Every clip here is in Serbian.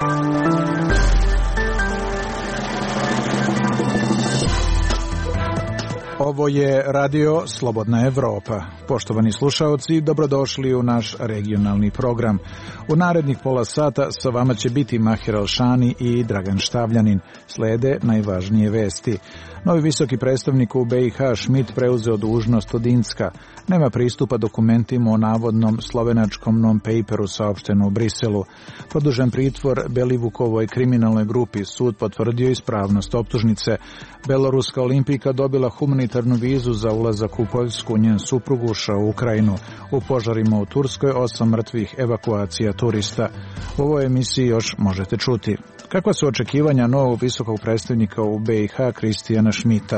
Ovo je Radio Slobodna Evropa. Poštovani slušaoci, dobrodošli u naš regionalni program. U narednih pola sata sa vama će biti Mahir Alšani i Dragan Štavljanin. Slede najvažnije vesti. Novi visoki predstavnik u BiH Schmidt preuzeo dužnost od Incka. Nema pristupa dokumentima o navodnom slovenačkom non-paperu saopšteno u Briselu. Produžen pritvor Belivukovoj kriminalnoj grupi, sud potvrdio ispravnost optužnice. Beloruska olimpijka dobila humanitarnu vizu za ulazak u Poljsku, njen suprug ušao u Ukrajinu. U požarima u Turskoj 8 mrtvih, evakuacija turista. U ovoj emisiji još možete čuti. Kakva su očekivanja novog visokog predstavnika u BiH Kristijana Schmidta?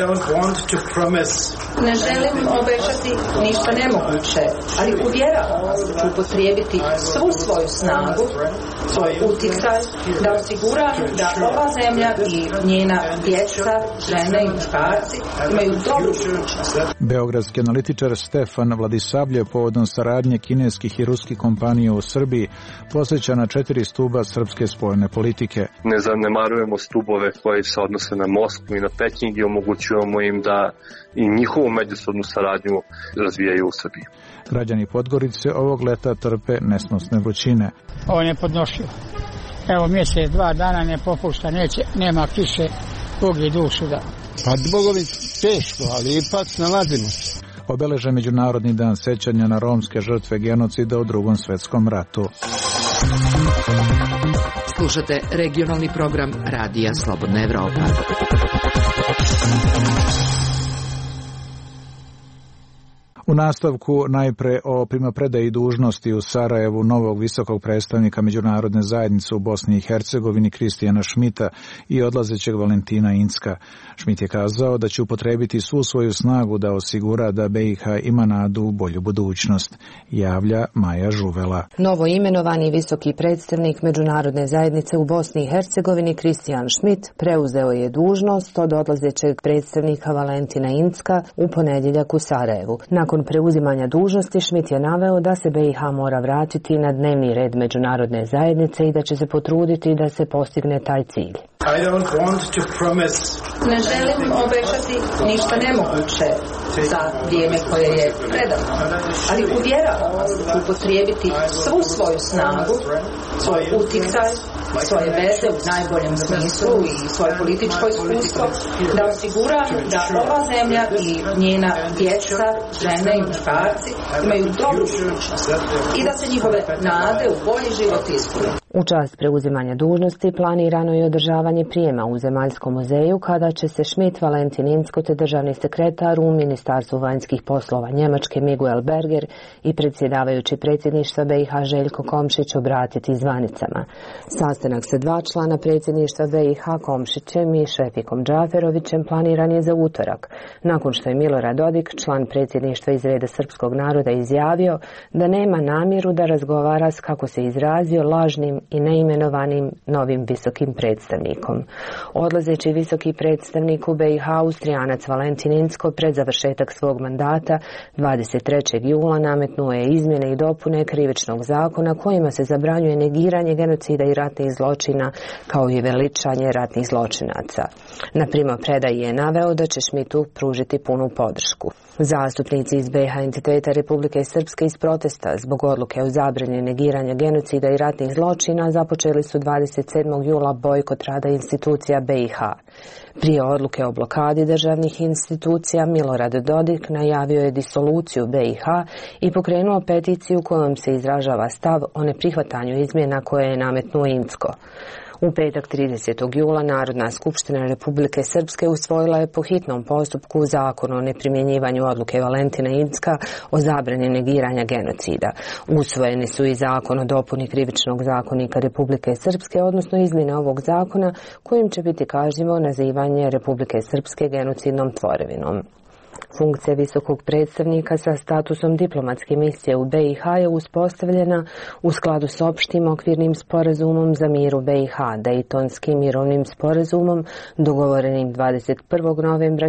Ne želim obećati ništa nemoguće, ali uvjeravam vas da ću upotrijebiti svu svoju snagu, svoj utjecaj, da osiguram da ova zemlja i njena djeca, žene i muškarci imaju dobru budućnost. Beogradski analitičar Stefan Vladisavljev povodom saradnje kineskih i ruskih kompanija u Srbiji posjeća na 4 stuba srpske spoljne politike. Ne zanemarujemo stubove koji se odnose na Moskvu i na Peking i omogućujemo im da i njihovu međusobnu saradnju razvijaju u Srbiji. Građani Podgorice ovog leta trpe nesnosne vrućine. Ovo je nepodnošljivo. Evo mjesec, 2 dana ne popušta, nema kiše, Bog je dušu da. Pa Bogovi teško, ali ipak nalazimo se. Obeležen Međunarodni dan sećanja na romske žrtve genocida u Drugom svjetskom ratu. Slušate regionalni program Radija Slobodna Evropa. U nastavku najpre o primopredaji dužnosti u Sarajevu novog visokog predstavnika međunarodne zajednice u Bosni i Hercegovini Kristijana Schmidta i odlazećeg Valentina Incka. Schmidt je kazao da će upotrebiti svu svoju snagu da osigura da BiH ima nadu u bolju budućnost, javlja Maja Žuvela. Novo imenovani visoki predstavnik međunarodne zajednice u Bosni i Hercegovini Kristijan Schmidt preuzeo je dužnost od odlazećeg predstavnika Valentina Incka u ponedjeljak u Sarajevu. Nakon preuzimanja dužnosti Schmidt je naveo da se BiH mora vratiti na dnevni red međunarodne zajednice i da će se potruditi da se postigne taj cilj. Ne želim obećati ništa nemoguće za vrijeme koje je predano, ali uvjeravam vas da ću upotrijebiti svu svoju snagu, svoj utjecaj, svoje veze u najboljem smislu i svoje političko iskustvo da osiguram da ova zemlja i njena djeca, žene i muškarci imaju dobru budućnost i da se njihove nade u bolji život ispune. U čast preuzimanja dužnosti planirano je održavanje prijema u Zemaljskom muzeju kada će se Schmidt, Valentin Incko te državni sekretar u Ministarstvu vanjskih poslova Njemačke Miguel Berger i predsjedavajući predsjedništva BiH Željko Komšić obratiti zvanicama. Sastanak sa 2 člana predsjedništva BiH Komšićem i Šefikom Džaferovićem planiran je za utorak, nakon što je Milorad Dodik, član predsjedništva iz reda srpskog naroda, izjavio da nema namjeru da razgovara s, kako se izrazio, lažnim i neimenovanim novim visokim predstavnikom. Odlazeći visoki predstavnik u BiH Austrijanac Valentin Incko pred završetak svog mandata 23. jula nametnuo je izmjene i dopune krivičnog zakona kojima se zabranjuje negiranje genocida i ratnih zločina kao i veličanje ratnih zločinaca. Na primopredaji je naveo da će Schmidtu pružiti punu podršku. Zastupnici iz BiH entiteta Republike Srpske iz protesta zbog odluke o zabrani negiranja genocida i ratnih zločina započeli su 27. jula bojkot rada institucija BiH. Prije odluke o blokadi državnih institucija Milorad Dodik najavio je disoluciju BiH i pokrenuo peticiju kojom se izražava stav o neprihvatanju izmjena koje je nametnuo Incko. U petak 30. jula Narodna skupština Republike Srpske usvojila je po hitnom postupku zakon o neprimjenjivanju odluke Valentina Incka o zabrani negiranja genocida. Usvojeni su i zakon o dopuni krivičnog zakonika Republike Srpske, odnosno izmjene ovog zakona kojim će biti kažnjivo nazivanje Republike Srpske genocidnom tvorevinom. Funkcija visokog predstavnika sa statusom diplomatske misije u BiH je uspostavljena u skladu s opštim okvirnim sporazumom za mir u BiH, Dejtonskim mirovnim sporazumom dogovorenim 21. novembra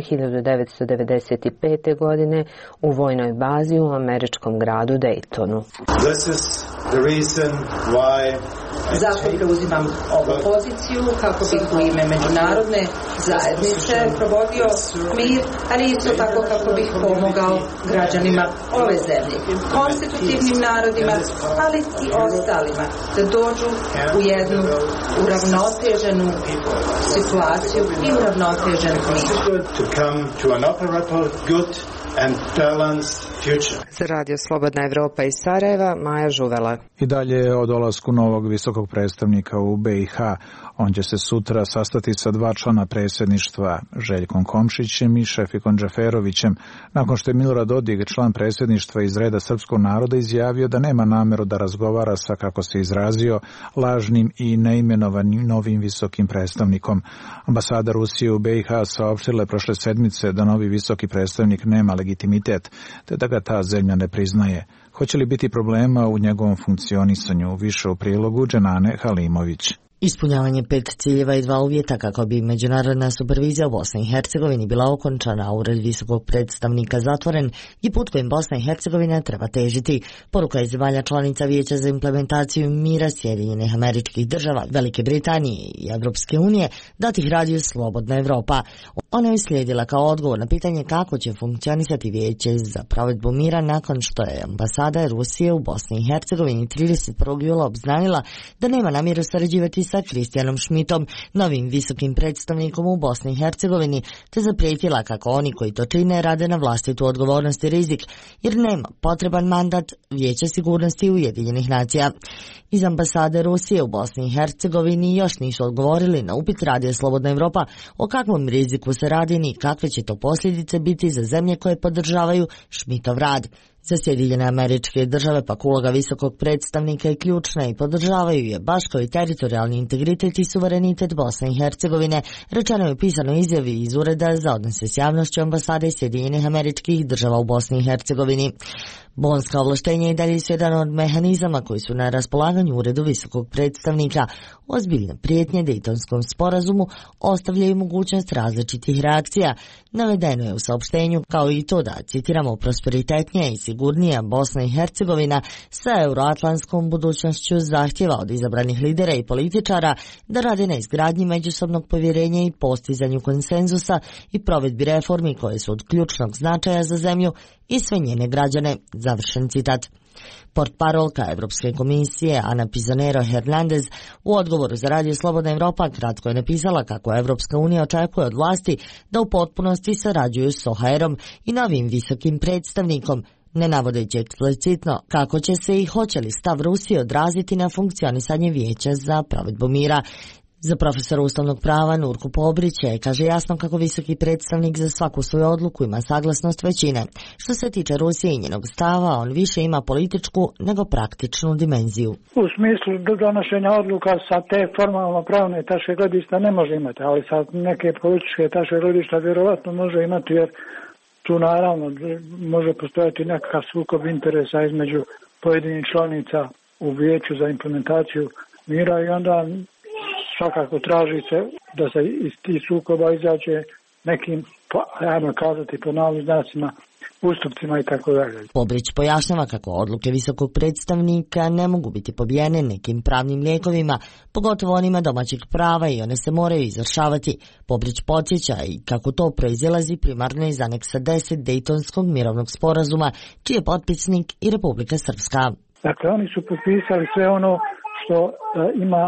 1995. godine u vojnoj bazi u američkom gradu Dejtonu. This is the reason why Zato preuzimam ovu poziciju kako bih u ime međunarodne zajednice provodio mir, ali isto tako kako bih pomogao građanima ove zemlje, konstitutivnim narodima, ali i ostalima, da dođu u jednu uravnoteženu situaciju i uravnotežen mir. Za Radio Slobodna Evropa iz Sarajeva, Maja Žuvela. I dalje o dolasku novog visokog predstavnika u BiH. On će se sutra sastati sa 2 člana predsjedništva, Željkom Komšićem i Šefikom Džaferovićem, nakon što je Milorad Dodik, član predsjedništva iz reda srpskog naroda, izjavio da nema nameru da razgovara sa, kako se izrazio, lažnim i neimenovanim novim visokim predstavnikom. Ambasada Rusije u BiH saopštila je prošle sedmice da novi visoki predstavnik nema legitimitet, te da ga ta zemlja ne priznaje. Hoće li biti problema u njegovom funkcionisanju? Više u prilogu Dženane Halimović. Ispunjavanje 5 ciljeva i 2 uvjeta kako bi međunarodna supervizija u Bosni i Hercegovini bila okončana, a ured visokog predstavnika zatvoren i put kojim Bosna i Hercegovina treba težiti. Poruka iz zemalja članica Vijeća za implementaciju mira Sjedinjenih Američkih Država, Velike Britanije i Evropske unije dati ih Radio Slobodna Evropa. Ona je uslijedila kao odgovor na pitanje kako će funkcionisati Vijeće za provedbu mira nakon što je ambasada Rusije u Bosni i Hercegovini 31. jula obznanila da nema namjeru sarađivati sa Kristijanom Šmitom, novim visokim predstavnikom u Bosni i Hercegovini, te zaprijetila kako oni koji to čine rade na vlastitu odgovornost i rizik, jer nema potreban mandat Vijeća sigurnosti Ujedinjenih nacija. Iz ambasade Rusije u Bosni i Hercegovini još nisu odgovorili na upit Radio Slobodna Evropa o kakvom riziku se radi ni kakve će to posljedice biti za zemlje koje podržavaju Šmitov rad. Za Sjedinjene Američke Države pak uloga visokog predstavnika je ključna i podržavaju je baš kao i teritorijalni integritet i suverenitet Bosne i Hercegovine, rečeno je u pisanoj izjavi iz Ureda za odnose s javnošću ambasade Sjedinjenih Američkih Država u Bosni i Hercegovini. Bonska ovlaštenja i dalje su jedan od mehanizama koji su na raspolaganju Uredu visokog predstavnika. Ozbiljne prijetnje Dejtonskom sporazumu ostavljaju mogućnost različitih reakcija. Navedeno je u saopštenju kao i to da, citiramo, prosperitetnija i sigurnija Bosna i Hercegovina sa euroatlantskom budućnošću zahtjeva od izabranih lidera i političara da rade na izgradnji međusobnog povjerenja i postizanju konsenzusa i provedbi reformi koje su od ključnog značaja za zemlju i sve njene građane. Završen citat. Portparolka Evropske komisije Ana Pizonero Hernandez u odgovoru za Radio Slobodna Evropa kratko je napisala kako Evropska unija očekuje od vlasti da u potpunosti sarađuju s OHR-om i novim visokim predstavnikom, ne navodeći eksplicitno kako će se i hoće li stav Rusije odraziti na funkcionisanje Vijeća za provedbu mira. Za profesora ustavnog prava Nurku Pobrića je, kaže, jasno kako visoki predstavnik za svaku svoju odluku ima saglasnost većine. Što se tiče Rusije i njenog stava, on više ima političku nego praktičnu dimenziju. U smislu donošenja odluka sa te formalno pravne tačke gledišta ne može imati, ali sa neke političke tačke gledišta vjerovatno može imati, jer tu naravno može postojati nekakav sukob interesa između pojedinih članica u Vijeću za implementaciju mira i onda svakako traži se da se iz tih sukoba izađe nekim, ajmo kazati, po navodnim znacima, ustupcima i tako dalje. Pobrić pojašnjava kako odluke visokog predstavnika ne mogu biti pobijene nekim pravnim lijekovima, pogotovo onima domaćeg prava, i one se moraju izvršavati. Pobrić podsjeća i kako to proizilazi primarno iz aneksa 10 Dejtonskog mirovnog sporazuma, čiji je potpisnik i Republika Srpska. Dakle, oni su potpisali sve ono što ima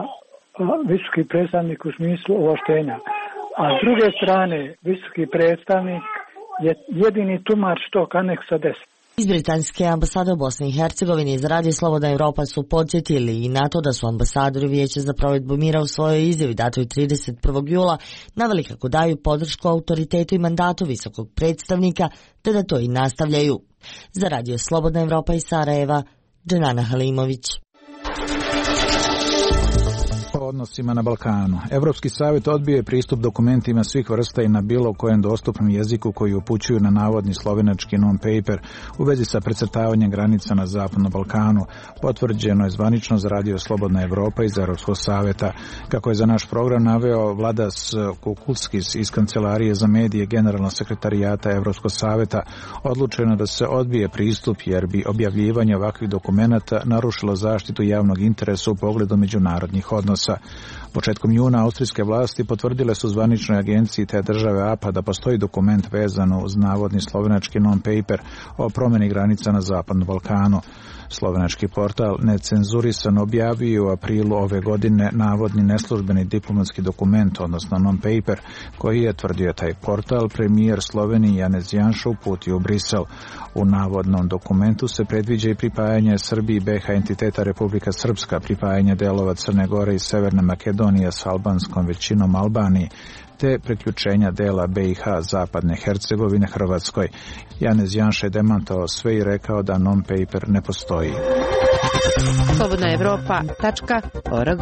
visoki predstavnik u smislu ovlaštenja. A s druge strane, visoki predstavnik je jedini tumač tog aneksa 10. Iz britanske ambasade u Bosni i Hercegovini iz Radio Slobodna Evropa su podsjetili i na to da su ambasadori Vijeća za provedbu mira u svojoj izjavi datoj 31. jula naveli kako daju podršku autoritetu i mandatu visokog predstavnika, te da to i nastavljaju. Za Radio Slobodna Evropa iz Sarajeva, Dženana Halimović. odnosima na Balkanu. Evropski savjet odbio je pristup dokumentima svih vrsta i na bilo kojem dostupnom jeziku koji upućuju na navodni slovenački non-paper u vezi sa precrtavanjem granica na Zapadnom Balkanu. Potvrđeno je zvanično za Radio Slobodna Evropa iz Evropskog savjeta. Kako je za naš program naveo Vladas Kukulskis iz Kancelarije za medije Generalnog sekretarijata Evropskog savjeta, odlučeno da se odbije pristup jer bi objavljivanje ovakvih dokumenata narušilo zaštitu javnog interesa u pogledu međunarodnih odnosa. Početkom juna austrijske vlasti potvrdile su zvaničnoj agenciji te države APA da postoji dokument vezan uz navodni slovenački non-paper o promjeni granica na Zapadnom Balkanu. Slovenački portal Necenzurisan objavio u aprilu ove godine navodni neslužbeni diplomatski dokument, odnosno non-paper, koji je, tvrdio taj portal, premijer Slovenije Janez Janša uputio u Brisel. U navodnom dokumentu se predviđa i pripajanje Srbiji i BiH entiteta Republika Srpska, pripajanje delova Crne Gore i Severne Makedonije s albanskom većinom Albaniji, te preključenja dela BiH Zapadne Hercegovine Hrvatskoj. Janez Janša je demantovao sve i rekao da non-paper ne postoji. Slobodna Evropa.org.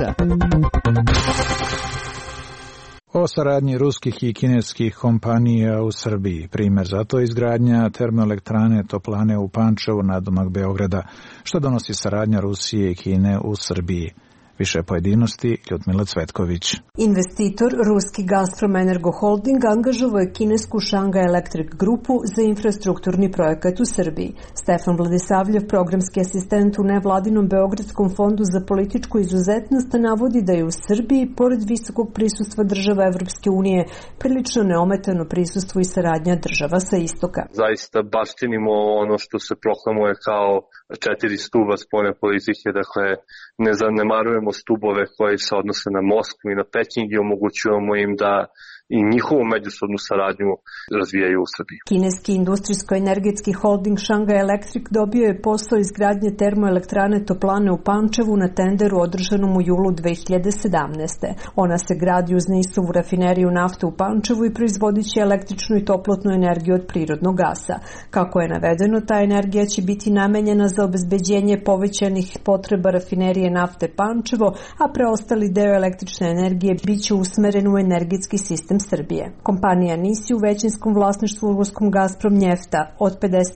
O saradnji ruskih i kineskih kompanija u Srbiji. Primjer za to je izgradnja termoelektrane Toplane u Pančevu nadomak Beograda, što donosi saradnja Rusije i Kine u Srbiji. Više pojedinosti, Ljudmila Cvetković. Investitor, ruski Gazprom Energo Holding, angažovao je kinesku Shanghai Electric grupu za infrastrukturni projekat u Srbiji. Stefan Vladisavljev, programski asistent u nevladinom Beogradskom fondu za političku izuzetnost, navodi da je u Srbiji, pored visokog prisustva država Evropske unije, prilično neometano prisustvo i saradnja država sa istoka. Zaista baštinimo ono što se proklamuje kao 4 stuba spoljne politike, dakle ne zanemarujemo stubove koji se odnose na Moskvu i na Peking i omogućujemo im da i njihovu međusobnu saradnju razvijaju u Srbiji. Kineski industrijsko-energetski holding Shanghai Electric dobio je posao izgradnje termoelektrane Toplane u Pančevu na tenderu održanom u julu 2017. Ona se gradi uz NIS-ovu rafineriju nafte u Pančevu i proizvodit će električnu i toplotnu energiju od prirodnog gasa. Kako je navedeno, ta energija će biti namenjena za obezbeđenje povećanih potreba rafinerije nafte Pančevo, a preostali deo električne energije biće usmeren u energetski sistem Srbije. Kompanija NIS je u većinskom vlasništvu ruskom Gazprom Njefta od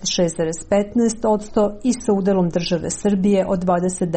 56,15% i sa udelom države Srbije od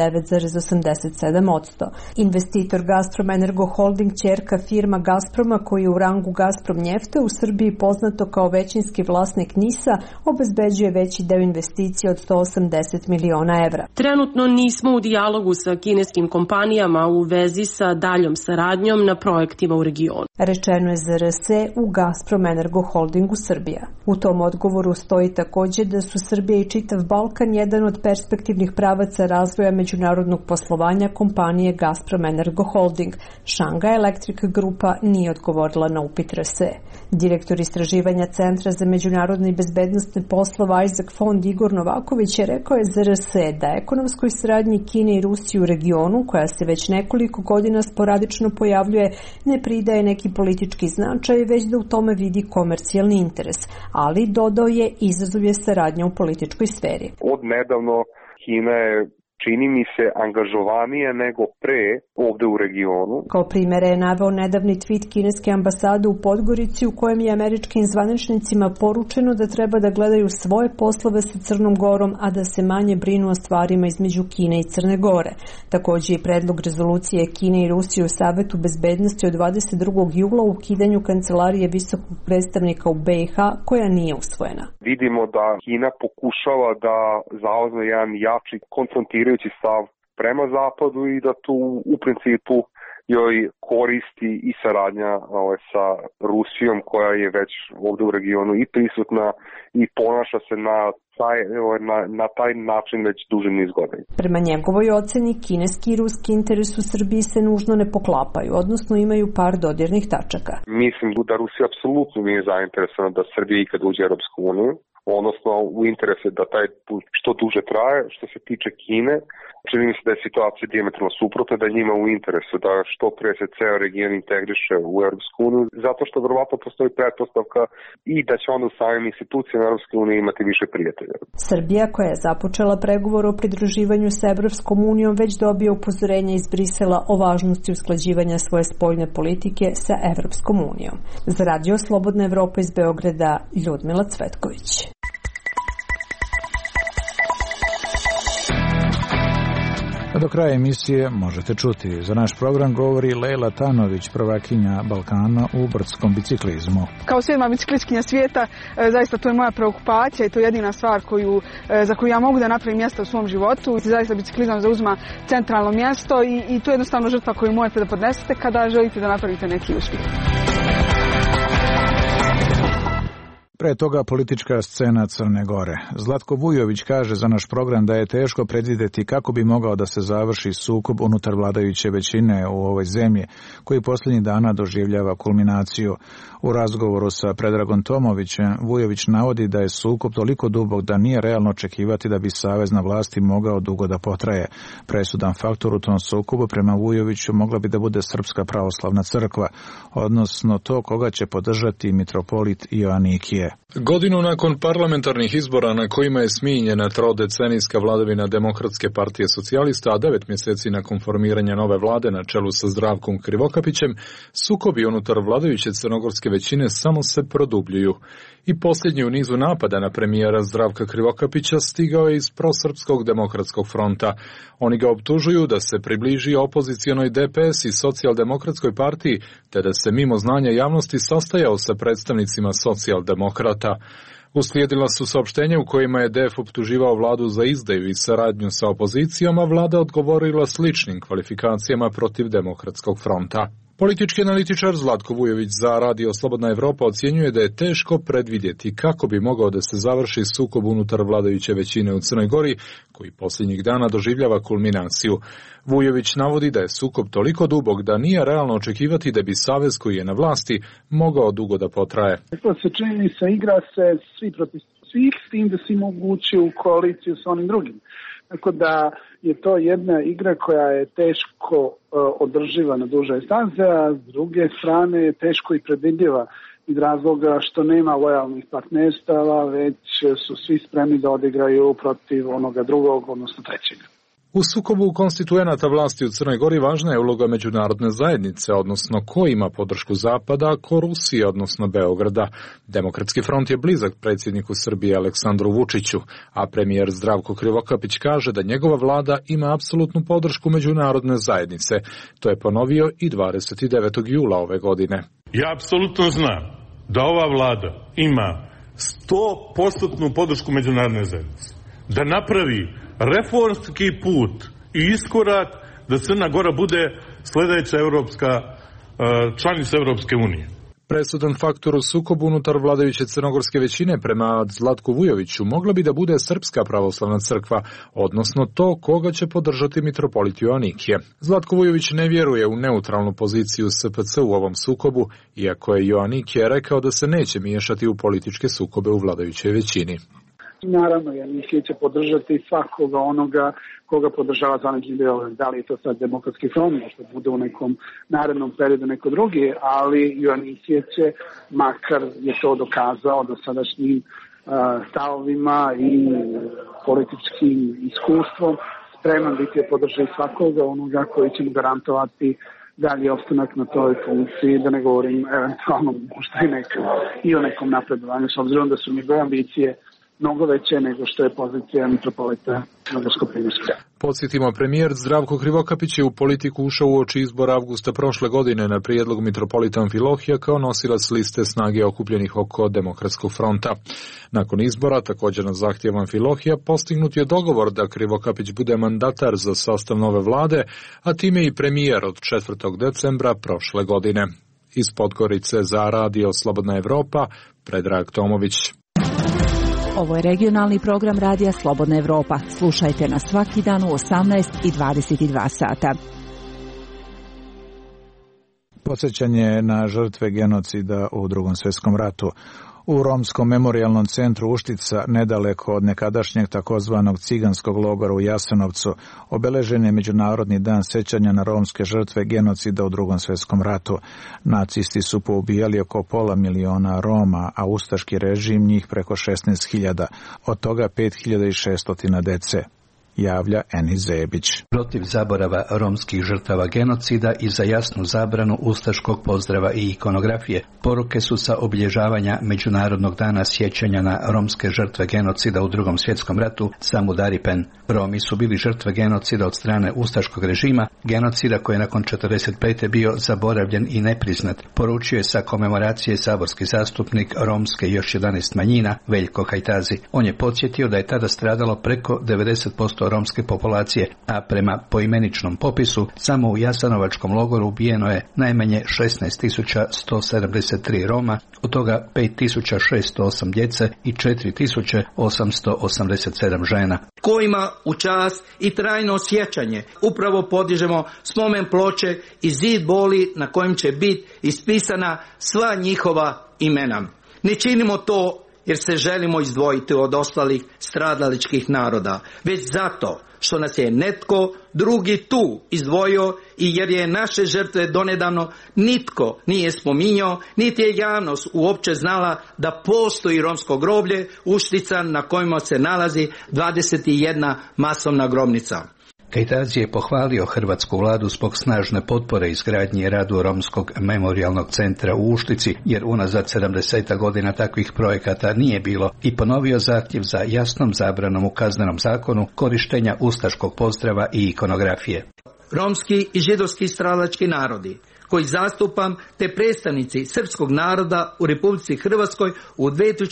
29,87%. Investitor Gazprom Energo Holding, ćerka firma Gazproma, koji je u rangu Gazprom Njefta u Srbiji poznato kao većinski vlasnik NIS-a, obezbeđuje veći deo investicije od 180 miliona evra. Trenutno nismo u dijalogu sa kineskim kompanijama u vezi sa daljom saradnjom na projektima u regionu. Rečeno je za RS u Gazprom Energo Holdingu Srbija. U tom odgovoru stoji također da su Srbija i čitav Balkan jedan od perspektivnih pravaca razvoja međunarodnog poslovanja kompanije Gazprom Energo Holding. Shanghai Electric grupa nije odgovorila na upit RS. Direktor istraživanja Centra za međunarodne i bezbednostne poslova Isaac Fond Igor Novaković je rekao je za RS da ekonomskoj saradnji Kine i Rusije u regionu, koja se već nekoliko godina sporadično pojavljuje, ne pridaje neki politički značaj, već da u tome vidi komercijalni interes, ali dodao je izazov je saradnja u političkoj sferi. Od nedavno Kina je, čini mi se, angažovanije nego pre ovde u regionu. Kao primjer je naveo nedavni tweet kineske ambasade u Podgorici u kojem je američkim zvaničnicima poručeno da treba da gledaju svoje poslove sa Crnom Gorom, a da se manje brinu o stvarima između Kine i Crne Gore. Također je predlog rezolucije Kine i Rusije u Savetu bezbednosti od 22. jula u ukidanju kancelarije visokog predstavnika u BiH, koja nije usvojena. Vidimo da Kina pokušava da zauzme jedan jači konfrontirajući stav prema zapadu i da tu u principu joj koristi i saradnja sa Rusijom, koja je već ovde u regionu i prisutna i ponaša se na taj način već duži niz godina. Prema njegovoj oceni, kineski i ruski interes u Srbiji se nužno ne poklapaju, odnosno imaju par dodirnih tačaka. Mislim da Rusija apsolutno nije zainteresovana da Srbija ikad uđe u Europsku uniju, odnosno u interesu da taj put što duže traje. Što se tiče Kine, čini mi se da je situacija dijametralno suprotna, da je njima u interesu da što pre se ceo region integriše u Europsku uniju, zato što verovatno postoji pretpostavka i da će onda u samim institucijama Europske unije imati više prijatelja. Srbija, koja je započela pregovor o pridruživanju sa Evropskom unijom, već dobije upozorenje iz Brisela o važnosti usklađivanja svoje spoljne politike sa Evropskom unijom. Za Radio Slobodna Evropa iz Beograda, Ljudmila Cvetković. Do kraja emisije možete čuti. Za naš program govori Lejla Tanović, prvakinja Balkana u brdskom biciklizmu. Kao 7. biciklistkinja svijeta, zaista to je moja preokupacija i to je jedina stvar za koju ja mogu da napravim mjesto u svom životu. Zaista biciklizam zauzima centralno mjesto i to je jednostavno žrtva koju morate da podnesete kada želite da napravite neki uspjeh. Pre toga politička scena Crne Gore. Zlatko Vujović kaže za naš program da je teško predvidjeti kako bi mogao da se završi sukob unutar vladajuće većine u ovoj zemlji, koji posljednjih dana doživljava kulminaciju. U razgovoru sa Predragom Tomovićem, Vujović navodi da je sukob toliko dubok da nije realno očekivati da bi savez na vlasti mogao dugo da potraje. Presudan faktor u tom sukobu prema Vujoviću mogla bi da bude Srpska pravoslavna crkva, odnosno to koga će podržati mitropolit Joanikije. Godinu nakon parlamentarnih izbora na kojima je smijenjena trodecenijska vladavina Demokratske partije socijalista, a 9 mjeseci nakon formiranja nove vlade na čelu sa Zdravkom Krivokapićem, sukobi unutar vladajuće crnogorske većine samo se produbljuju. I posljednji u nizu napada na premijera Zdravka Krivokapića stigao je iz prosrpskog demokratskog fronta. Oni ga optužuju da se približi opozicionoj DPS i socijaldemokratskoj partiji, te da se mimo znanja javnosti sastajao sa predstavnicima socijaldemokrata. Uslijedila su saopštenja u kojima je DF optuživao vladu za izdaju i saradnju sa opozicijom, a vlada odgovorila sličnim kvalifikacijama protiv demokratskog fronta. Politički analitičar Zlatko Vujović za Radio Slobodna Evropa ocjenjuje da je teško predvidjeti kako bi mogao da se završi sukob unutar vladajuće većine u Crnoj Gori, koji posljednjih dana doživljava kulminaciju. Vujović navodi da je sukob toliko dubok da nije realno očekivati da bi savez koji je na vlasti mogao dugo da potraje. To se čini se, igra se svi protiv svih, s tim da si mogući u koaliciju s onim drugim. Tako da je to jedna igra koja je teško održiva na duže staze, a s druge strane je teško i predvidljiva iz razloga što nema lojalnih partnerstava, već su svi spremni da odigraju protiv onoga drugog, odnosno trećega. U sukobu konstituenata vlasti u Crnoj Gori važna je uloga međunarodne zajednice, odnosno ko ima podršku Zapada, ko Rusije, odnosno Beograda. Demokratski front je blizak predsjedniku Srbije Aleksandru Vučiću, a premijer Zdravko Krivokapić kaže da njegova vlada ima apsolutnu podršku međunarodne zajednice. To je ponovio i 29. jula ove godine. Ja apsolutno znam da ova vlada ima 100% podršku međunarodne zajednice. Da napravi reformski put i iskorak da Crna Gora bude sljedeća članica Europske unije. Presudan faktor u sukobu unutar vladajuće crnogorske većine prema Zlatku Vujoviću mogla bi da bude Srpska pravoslavna crkva, odnosno to koga će podržati mitropolit Joanikije. Zlatko Vujović ne vjeruje u neutralnu poziciju SPC u ovom sukobu, iako je Joanikije rekao da se neće miješati u političke sukobe u vladajućoj većini. Naravno, Joanikije će podržati svakoga onoga koga podržava zvanični Beograd. Da li je to sad Demokratski front, možda bude u nekom narednom periodu neko drugi, ali Joanikije će, makar je to dokazao dosadašnjim stavovima i političkim iskustvom, spreman biti podrži svakoga onoga koji će mu garantovati dalje opstanak na toj funkciji, da ne govorim eventualno možda i o nekom napredovanju, s obzirom da su njegove ambicije mnogo veće nego što je pozicija mitropolita Crnogorsko-Primorske. Podsjetimo, premijer Zdravko Krivokapić je u politiku ušao uoči izbora avgusta prošle godine na prijedlog mitropolita Amfilohija kao nosilac liste snage okupljenih oko Demokratskog fronta. Nakon izbora, također na zahtjev Amfilohija, postignut je dogovor da Krivokapić bude mandatar za sastav nove vlade, a time i premijer od 4. decembra prošle godine. Iz Podgorice za Radio Slobodna Evropa, Predrag Tomović. Ovo je regionalni program Radija Slobodna Evropa. Slušajte nas svaki dan u 18 i 22 sata. Podsjećanje na žrtve genocida u Drugom svjetskom ratu. U Romskom memorijalnom centru Uštica, nedaleko od nekadašnjeg takozvanog ciganskog logora u Jasenovcu, obeležen je Međunarodni dan sećanja na romske žrtve genocida u Drugom svjetskom ratu. Nacisti su poubijali oko 500.000 Roma, a ustaški režim njih preko 16.000, od toga 5.600 dece. Javlja Enis Zebić. Protiv zaborava romskih žrtava genocida i za jasnu zabranu ustaškog pozdrava i ikonografije. Poruke su sa obilježavanja Međunarodnog dana sjećanja na romske žrtve genocida u Drugom svjetskom ratu Samudaripen. Romi su bili žrtve genocida od strane ustaškog režima, genocida koji je nakon 1945. bio zaboravljen i nepriznat, poručio je sa komemoracije saborski zastupnik romske i još 11 manjina Veljko Kajtazi. On je podsjetio da je tada stradalo preko 90% romske populacije, a prema poimeničnom popisu samo u Jasenovačkom logoru ubijeno je najmanje 16.173 Roma, od toga 5.608 djece i 4.887 žena. Kojima u čast i trajno sjećanje upravo podižemo spomen ploče i zid boli na kojem će biti ispisana sva njihova imena. Ne činimo to jer se želimo izdvojiti od ostalih stradaličkih naroda, već zato što nas je netko drugi tu izdvojio i jer je naše žrtve donedavno nitko nije spominjao, niti je javnost uopće znala da postoji romsko groblje Uštica na kojima se nalazi 21 masovna grobnica. Kajtazi je pohvalio hrvatsku vladu zbog snažne potpore izgradnji i radu Romskog memorijalnog centra u Uštici, jer unazad 70 godina takvih projekata nije bilo, i ponovio zahtjev za jasnom zabranom u Kaznenom zakonu korištenja ustaškog pozdrava i ikonografije. Romski i židovski stradalački narodi koji zastupam, te predstavnici srpskog naroda u Republici Hrvatskoj u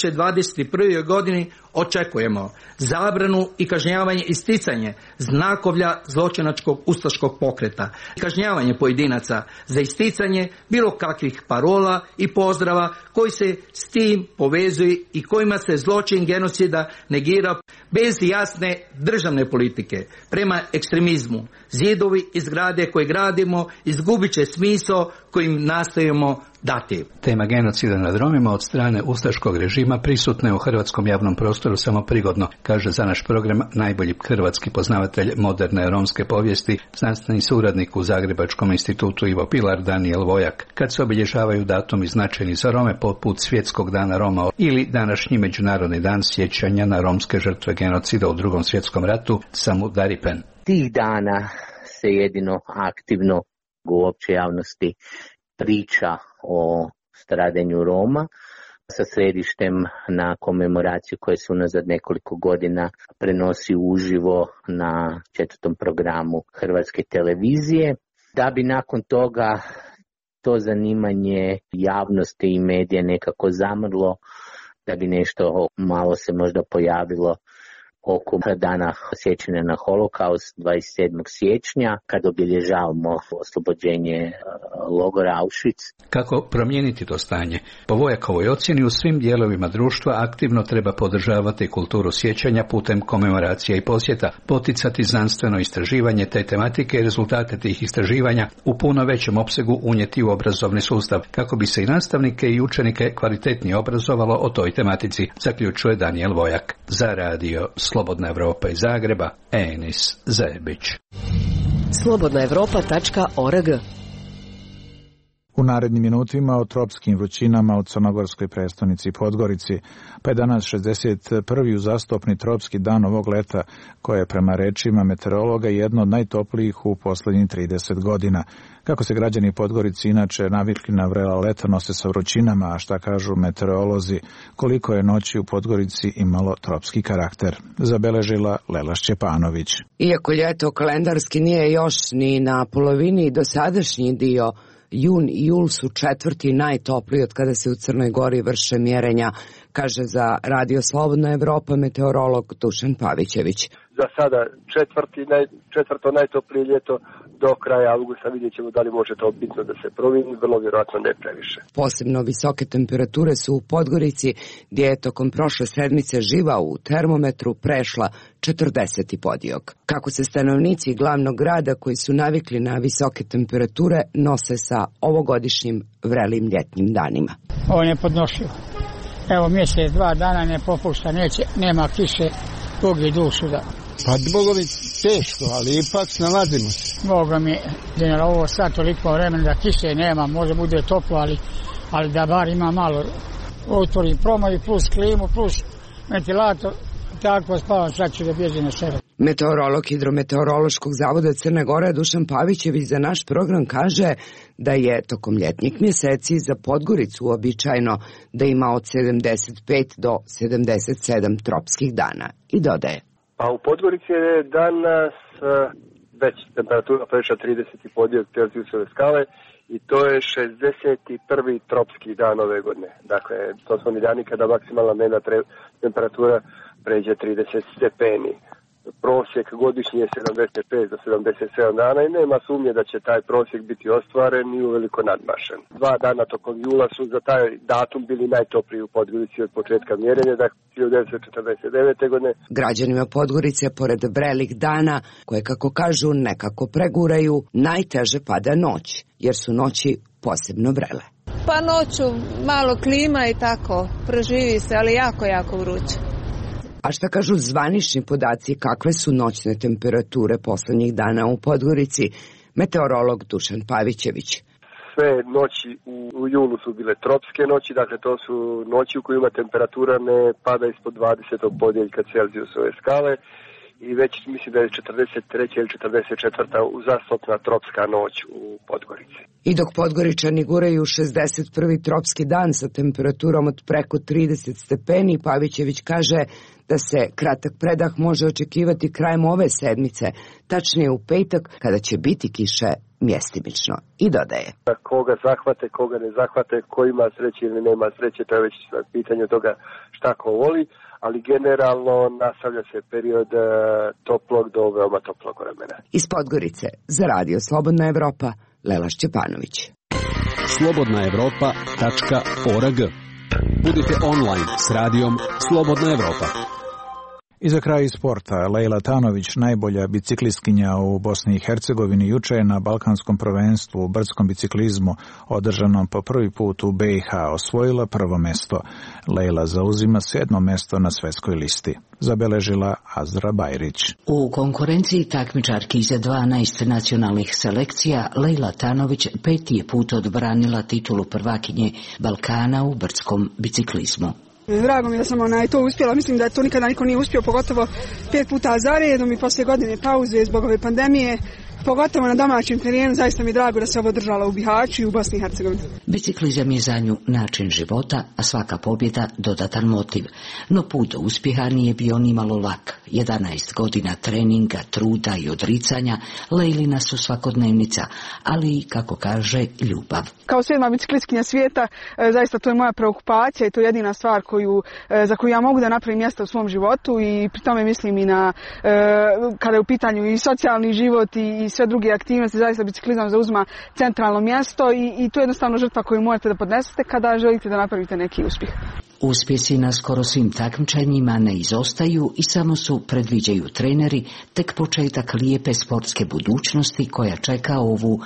2021. godini očekujemo zabranu i kažnjavanje isticanje znakovlja zločinačkog ustaškog pokreta, kažnjavanje pojedinaca za isticanje bilo kakvih parola i pozdrava koji se s tim povezuju i kojima se zločin genocida negira bez jasne državne politike prema ekstremizmu. Zidovi i zgrade koje gradimo izgubit će smisao kojim nastojimo dati. Tema genocida nad Romima od strane ustaškog režima prisutna je u hrvatskom javnom prostoru samo prigodno, kaže za naš program najbolji hrvatski poznavatelj moderne romske povijesti, znanstveni suradnik u Zagrebačkom institutu Ivo Pilar Danijel Vojak. Kad se obilježavaju datumi značajni za Rome poput Svjetskog dana Roma ili današnji Međunarodni dan sjećanja na romske žrtve genocida u Drugom svjetskom ratu Samudaripen. Tih dana se jedino aktivno u općoj javnosti priča o stradanju Roma sa središtem na komemoraciju koja se unazad nekoliko godina prenosi uživo na 4. programu Hrvatske televizije, da bi nakon toga to zanimanje javnosti i medija nekako zamrlo, da bi nešto malo se možda pojavilo oko dana sjećanja na holokaust 27. siječnja kad obilježavamo oslobođenje logora Auschwitz. Kako promijeniti to stanje? Po Vojakovoj ocjeni u svim dijelovima društva aktivno treba podržavati kulturu sjećanja putem komemoracija i posjeta, poticati znanstveno istraživanje te tematike i rezultate tih istraživanja u puno većem opsegu unijeti u obrazovni sustav, kako bi se i nastavnike i učenike kvalitetnije obrazovalo o toj tematici, zaključuje Danijel Vojak. Za radio Slobodna Evropa iz Zagreba, Enis Zebić. slobodnaevropa.org. U narednim minutima o tropskim vrućinama u crnogorskoj prestonici Podgorici, pa je danas 61. uzastopni tropski dan ovog leta, koje je prema rečima meteorologa jedno od najtoplijih u posljednjih 30 godina. Kako se građani Podgorici inače navikli na vrela leta nose sa vrućinama, a šta kažu meteorolozi, koliko je noći u Podgorici imalo tropski karakter, zabeležila Lela Šćepanović. Iako ljeto kalendarski nije još ni na polovini, dosadašnji dio jun i jul su četvrti najtopliji od kada se u Crnoj Gori vrše mjerenja, kaže za Radio Slobodna Evropa meteorolog Dušan Pavićević. Za sada četvrto najtoplije ljeto, do kraja avgusta vidjet ćemo da li može to bitno da se promijeni, vrlo vjerojatno ne previše. Posebno visoke temperature su u Podgorici, gdje je tokom prošle sedmice živa u termometru prešla 40 podijog. Kako se stanovnici glavnog grada koji su navikli na visoke temperature nose sa ovogodišnjim vrelim ljetnim danima. Ovo je nepodnošljivo. Evo mjesec, 2 dana ne popušta, nema kiše, Bog je dušu da. Pa Boga mi teško, ali ipak nalazimo se. Boga mi, ovo sad toliko vremena da kiše nema, može bude toplo, ali da bar ima malo. Otvori promovi plus klimu plus ventilator, tako spavam, sad ću da bježim na sebe. Meteorolog Hidrometeorološkog zavoda Crne Gore Dušan Pavićević za naš program kaže da je tokom ljetnjih mjeseci za Podgoricu uobičajeno da ima od 75 do 77 tropskih dana i dodaje. A u Podgorici je danas već temperatura prešla 30,5 Celzijusove skale i to je 61. tropski dan ove godine. Dakle, to su oni dani kada maksimalna dnevna temperatura pređe 30 stepeni. Prosjek godišnji je 75 do 77 dana i nema sumnje da će taj prosjek biti ostvaren i uveliko nadmašen. 2 dana tokom jula su za taj datum bili najtopliji u Podgorici od početka mjerenja, dakle 1949. godine. Građanima Podgorice, pored vrelih dana, koje kako kažu nekako preguraju, najteže pada noć, jer su noći posebno vrele. Pa noću malo klima i tako, proživi se, ali jako vruće. A šta kažu zvanični podaci kakve su noćne temperature poslednjih dana u Podgorici? Meteorolog Dušan Pavićević. Sve noći u julu su bile tropske noći, dakle to su noći u kojima temperatura ne pada ispod 20. podjeljka Celzijusove skale i već mislim da je 43. ili 44. uzastopna tropska noć u Podgorici. I dok Podgoričani guraju 61. tropski dan sa temperaturom od preko 30 stepeni, Pavićević kaže da se kratak predah može očekivati krajem ove sedmice, tačnije u petak kada će biti kiše mjestimično. I dodaje. Koga zahvate, koga ne zahvate, ko ima sreće ili nema sreće, to je već pitanje toga šta ko voli, ali generalno nastavlja se period toplog do veoma toplog vremena. Iz Podgorice za Radio Slobodna Evropa, Lela Šćepanović. slobodnaevropa.org. Budite online s radijom Slobodna Evropa. I za kraj sporta, Lejla Tanović, najbolja biciklistkinja u Bosni i Hercegovini, juče je na Balkanskom prvenstvu u brdskom biciklizmu održanom po prvi put u BiH osvojila prvo mesto. Lejla zauzima 7. mesto na svetskoj listi, zabeležila Azra Bajrić. U konkurenciji takmičarki iz 12 nacionalnih selekcija, Lejla Tanović 5. je put odbranila titulu prvakinje Balkana u brdskom biciklizmu. Drago mi da sam to uspjela, mislim da to nikada niko nije uspio, pogotovo 5 puta za redom i poslije godine pauze zbog ove pandemije, pogotovo na domaćem terenu. Zaista mi je drago da se ovo održala u Bihaću i u Bosni i Hercegovini. Biciklizam je za nju način života, a svaka pobjeda dodatan motiv. No put do uspjeha nije bio nimalo lak. 11 godina treninga, truda i odricanja Lejlina su svakodnevnica, ali i, kako kaže, ljubav. Kao 7. biciklistkinja svijeta, zaista to je moja preokupacija i to je jedina stvar za koju ja mogu da napravim mjesto u svom životu i pri tome mislim i na kada je u pitanju i socijalni život i sve druge aktivnosti. Zaista biciklizam zauzima centralno mjesto i to je jednostavno žrtva koju morate da podnesete kada želite da napravite neki uspjeh. Uspjesi na skoro svim takmičenjima ne izostaju i samo su, predviđaju treneri, tek početak lijepe sportske budućnosti koja čeka ovu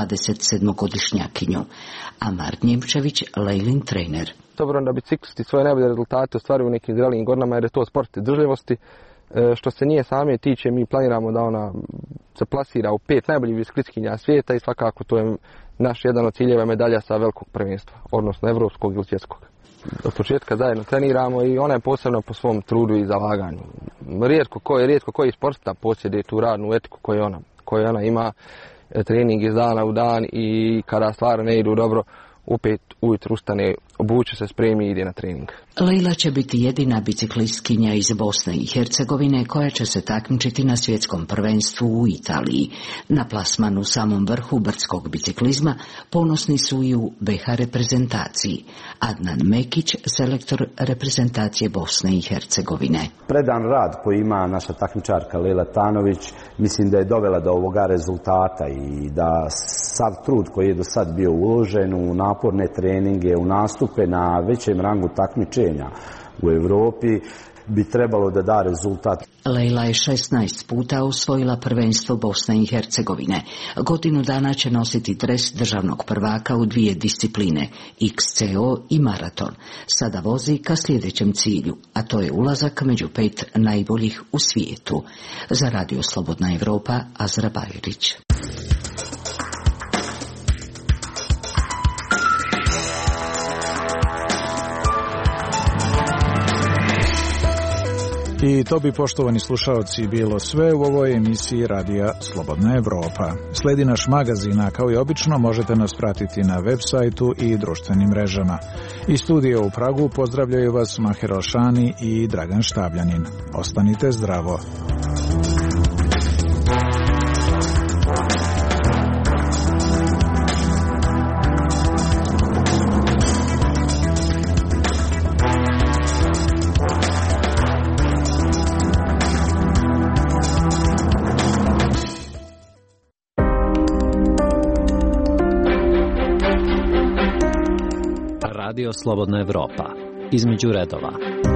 27-godišnjakinju. Amar Njemčević, Lejlin trener. S obzirom da biciklisti svoje najbolje rezultate ostvaruju u nekim zrelijim godinama jer je to sport izdržljivosti. Što se nije same tiče, mi planiramo da ona se plasira u 5 najboljih biciklistkinja svijeta i svakako to je naš jedan od ciljeva medalja sa velikog prvenstva, odnosno evropskog ili svjetskog. Od početka zajedno treniramo i ona je posebno po svom trudu i zalaganju. Rijetko koji sportista posjeduje tu radnu etiku koju ona ima, trening iz dana u dan i kada stvari ne idu dobro, opet ujutro ustane, obuče se, spremi i ide na trening. Lejla će biti jedina biciklistkinja iz Bosne i Hercegovine koja će se takmičiti na svjetskom prvenstvu u Italiji. Na plasmanu u samom vrhu brdskog biciklizma ponosni su i u BiH reprezentaciji. Adnan Mekić, selektor reprezentacije Bosne i Hercegovine. Predan rad koji ima naša takmičarka Lejla Tanović, mislim da je dovela do ovoga rezultata i da sav trud koji je do sad bio uložen u naporne treninge, u nastupe na većem rangu takmičenja u Europi, bi trebalo da da rezultat. Lejla je 16 puta osvojila prvenstvo Bosne i Hercegovine. Godinu dana će nositi dres državnog prvaka u 2 discipline, XCO i maraton. Sada vozi ka sljedećem cilju, a to je ulazak među 5 najboljih u svijetu. Za Radio Slobodna Evropa, Azra Bajrić. I to bi, poštovani slušaoci, bilo sve u ovoj emisiji Radija Slobodna Evropa. Sledi naš magazin, a kao i obično možete nas pratiti na web sajtu i društvenim mrežama. Iz studija u Pragu pozdravljaju vas Maher Alšani i Dragan Štabljanin. Ostanite zdravo. Radio Slobodna Evropa. Između redova.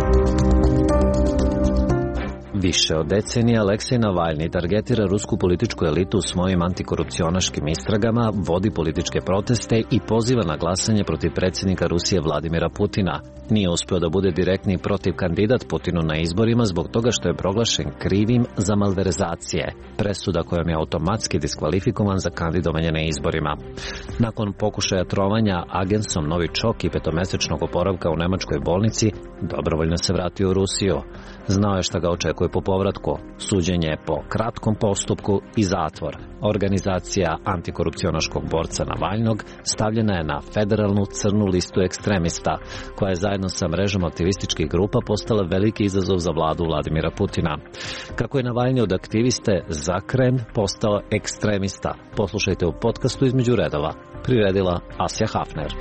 Više od decenije Aleksej Navalni targetira rusku političku elitu svojim antikorupcionaškim istragama, vodi političke proteste i poziva na glasanje protiv predsjednika Rusije Vladimira Putina. Nije uspio da bude direktni protiv kandidat Putinu na izborima zbog toga što je proglašen krivim za malverzacije, presuda kojom je automatski diskvalifikovan za kandidovanje na izborima. Nakon pokušaja trovanja agensom Novičok i 5-mesečnog oporavka u nemačkoj bolnici, dobrovoljno se vratio u Rusiju. Znao je šta ga očekuje po povratku, suđenje po kratkom postupku i zatvor. Organizacija antikorupcionaškog borca Navalnog stavljena je na federalnu crnu listu ekstremista, koja je zajedno sa mrežom aktivističkih grupa postala veliki izazov za vladu Vladimira Putina. Kako je Navalni od aktiviste za Kremlj postao ekstremista, poslušajte u podcastu Između redova. Priredila Asja Hafner.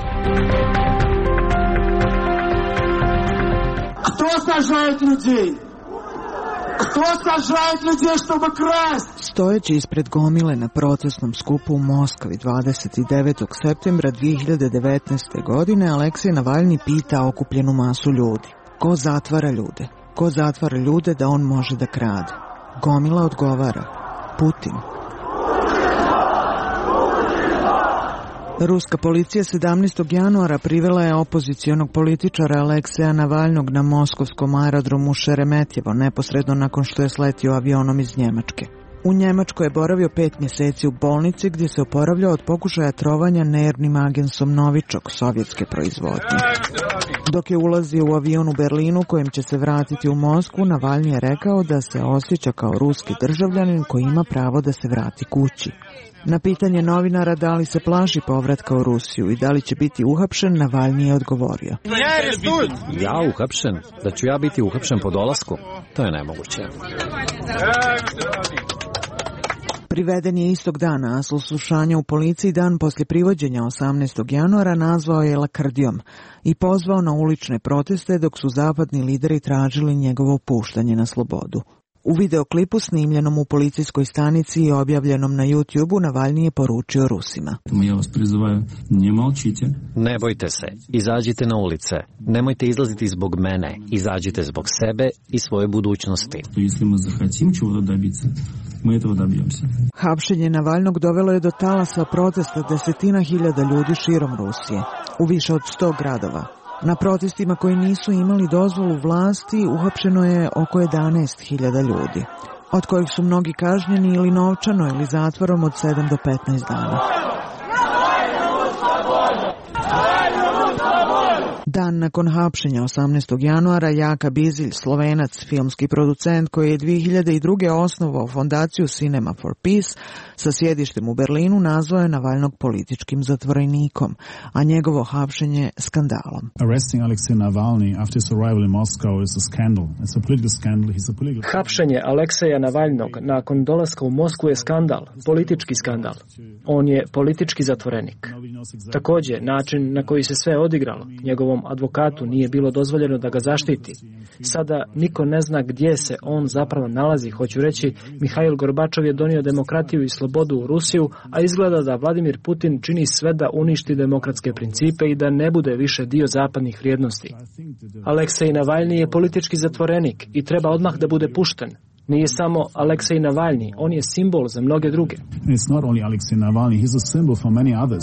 Кто сажает людей? Кто сажает людей, чтобы красть? Stojeći ispred gomile na protestnom skupu u Moskvi 29. septembra 2019. godine, Aleksej Navalni pita okupljenu masu ljudi. Ko zatvara ljude? Ko zatvara ljude da on može da krade? Gomila odgovara. Putin. Ruska policija 17. januara privela je opozicionog političara Alekseja Navalnog na moskovskom aerodromu Šeremetjevo neposredno nakon što je sletio avionom iz Njemačke. U Njemačkoj je boravio 5 mjeseci u bolnici gdje se oporavljao od pokušaja trovanja nervnim agensom Novičok sovjetske proizvodnje. Dok je ulazio u avion u Berlinu kojem će se vratiti u Moskvu, Navalni je rekao da se osjeća kao ruski državljanin koji ima pravo da se vrati kući. Na pitanje novinara da li se plaši povratka u Rusiju i da li će biti uhapšen, Navalni je odgovorio. Ja uhapšen? Da ću ja biti uhapšen po dolasku? To je nemoguće. Priveden je istog dana, a slušanja u policiji dan poslije privođenja 18. januara nazvao je lakrdijom i pozvao na ulične proteste dok su zapadni lideri tražili njegovo puštanje na slobodu. U videoklipu snimljenom u policijskoj stanici i objavljenom na YouTube-u Navalni je poručio Rusima. Ja vas prizivaju, ne molčite. Ne bojte se, izađite na ulice. Nemojte izlaziti zbog mene, izađite zbog sebe i svoje budućnosti. Hapšenje Navalnog dovelo je do talasa protesta desetina hiljada ljudi širom Rusije, u više od 100 gradova. Na protestima koji nisu imali dozvolu vlasti uhapšeno je oko 11.000 ljudi, od kojih su mnogi kažnjeni ili novčano ili zatvorom od 7 do 15 dana. Dan nakon hapšenja 18. januara Jaka Bizilj, Slovenac, filmski producent koji je 2002. osnovao fondaciju Cinema for Peace sa sjedištem u Berlinu, nazvao je Navalnog političkim zatvorenikom, a njegovo hapšenje skandalom. Hapšenje Alekseja Navalnog nakon dolaska u Moskvu je skandal, politički skandal. On je politički zatvorenik. Također, način na koji se sve odigralo, njegovom advokatu nije bilo dozvoljeno da ga zaštiti. Sada niko ne zna gdje se on zapravo nalazi. Hoću reći, Mihail Gorbačov je donio demokratiju i slobodu u Rusiju, a izgleda da Vladimir Putin čini sve da uništi demokratske principe i da ne bude više dio zapadnih vrijednosti. Aleksej Navalni je politički zatvorenik i treba odmah da bude pušten. Nije samo Aleksej Navalni, on je simbol za mnoge druge. It's not only Alexei Navalny, he's a symbol for many others.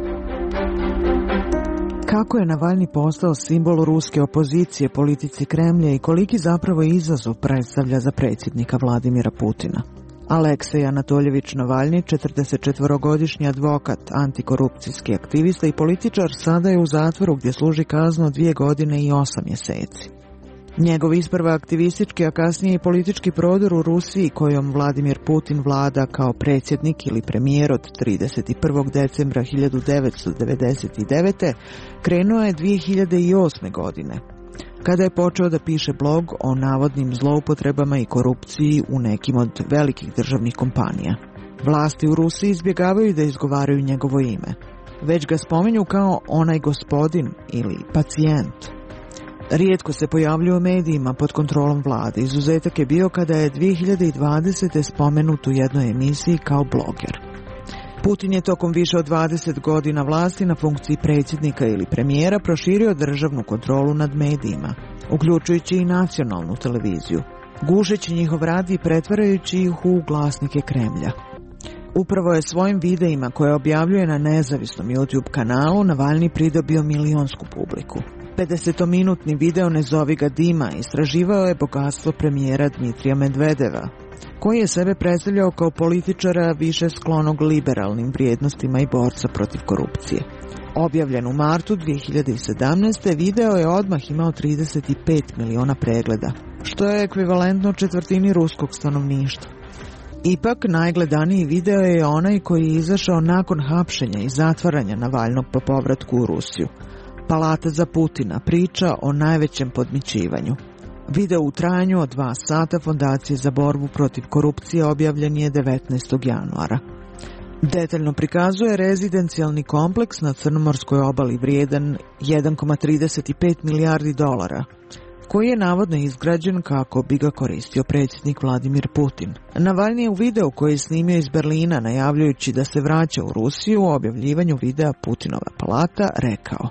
Kako je Navalni postao simbol ruske opozicije politici Kremlja i koliki zapravo izazov predstavlja za predsjednika Vladimira Putina? Aleksej Anatoljević Navalni, 44-godišnji advokat, antikorupcijski aktivista i političar, sada je u zatvoru gdje služi kaznu 2 godine i 8 mjeseci. Njegov isprva aktivistički, a kasnije i politički prodor u Rusiji, kojom Vladimir Putin vlada kao predsjednik ili premijer od 31. decembra 1999. krenuo je 2008. godine, kada je počeo da piše blog o navodnim zloupotrebama i korupciji u nekim od velikih državnih kompanija. Vlasti u Rusiji izbjegavaju da izgovaraju njegovo ime, već ga spominju kao onaj gospodin ili pacijent. Rijetko se pojavljuje u medijima pod kontrolom vlade. Izuzetak je bio kada je 2020. spomenut u jednoj emisiji kao bloger. Putin je tokom više od 20 godina vlasti na funkciji predsjednika ili premijera proširio državnu kontrolu nad medijima, uključujući i nacionalnu televiziju, gušeći njihov rad i pretvarajući ih u glasnike Kremlja. Upravo je svojim videima koje objavljuje na nezavisnom YouTube kanalu Navalni pridobio milionsku publiku. 50-minutni video Ne zovi ga Dima istraživao je bogatstvo premijera Dmitrija Medvedeva, koji je sebe predstavljao kao političara više sklonog liberalnim vrijednostima i borca protiv korupcije. Objavljen u martu 2017. video je odmah imao 35 miliona pregleda, što je ekvivalentno 1/4 ruskog stanovništva. Ipak, najgledaniji video je onaj koji je izašao nakon hapšenja i zatvaranja Navalnog po povratku u Rusiju. Palata za Putina, priča o najvećem podmićivanju. Video u trajanju od 2 sata Fondacije za borbu protiv korupcije objavljen je 19. januara. Detaljno prikazuje rezidencijalni kompleks na Crnomorskoj obali vrijedan 1,35 milijardi dolara, koji je navodno izgrađen kako bi ga koristio predsjednik Vladimir Putin. Navalni je u videu koji je snimio iz Berlina najavljujući da se vraća u Rusiju u objavljivanju videa Putinova palata rekao: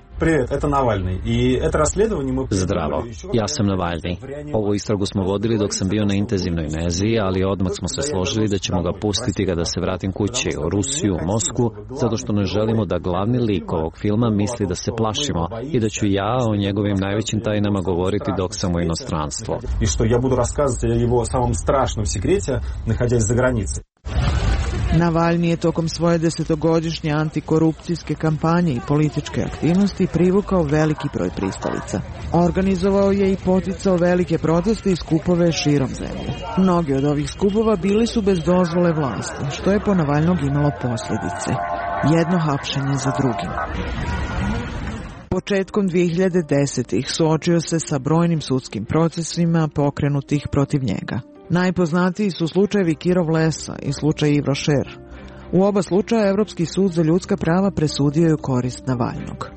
Zdravo, ja sam Navalni. Ovu istragu smo vodili dok sam bio na intenzivnoj nezi, ali odmah smo se složili da ćemo ga pustiti kada se vratim kući u Rusiju, u Moskvu, zato što ne želimo da glavni lik ovog filma misli da se plašimo i da ću ja o njegovim najvećim tajnama govoriti dok sam u inostranstvu. I što ja budu raskazati o jeho samom strašnom sekrete, naходясь za granice. Navalni je tokom svoje 10-godišnje antikorupcijske kampanje i političke aktivnosti privukao veliki broj pristalica. Organizovao je i poticao velike proteste i skupove širom zemlje. Mnogi od ovih skupova bili su bez dozvole vlasti, što je po Navalnog imalo posljedice. Jedno hapšenje za drugim. Početkom 2010-ih suočio se sa brojnim sudskim procesima pokrenutih protiv njega. Najpoznatiji su slučajevi Kirov Lesa i slučaj Yves Rocher. U oba slučaja Europski sud za ljudska prava presudio je u korist Navalnog.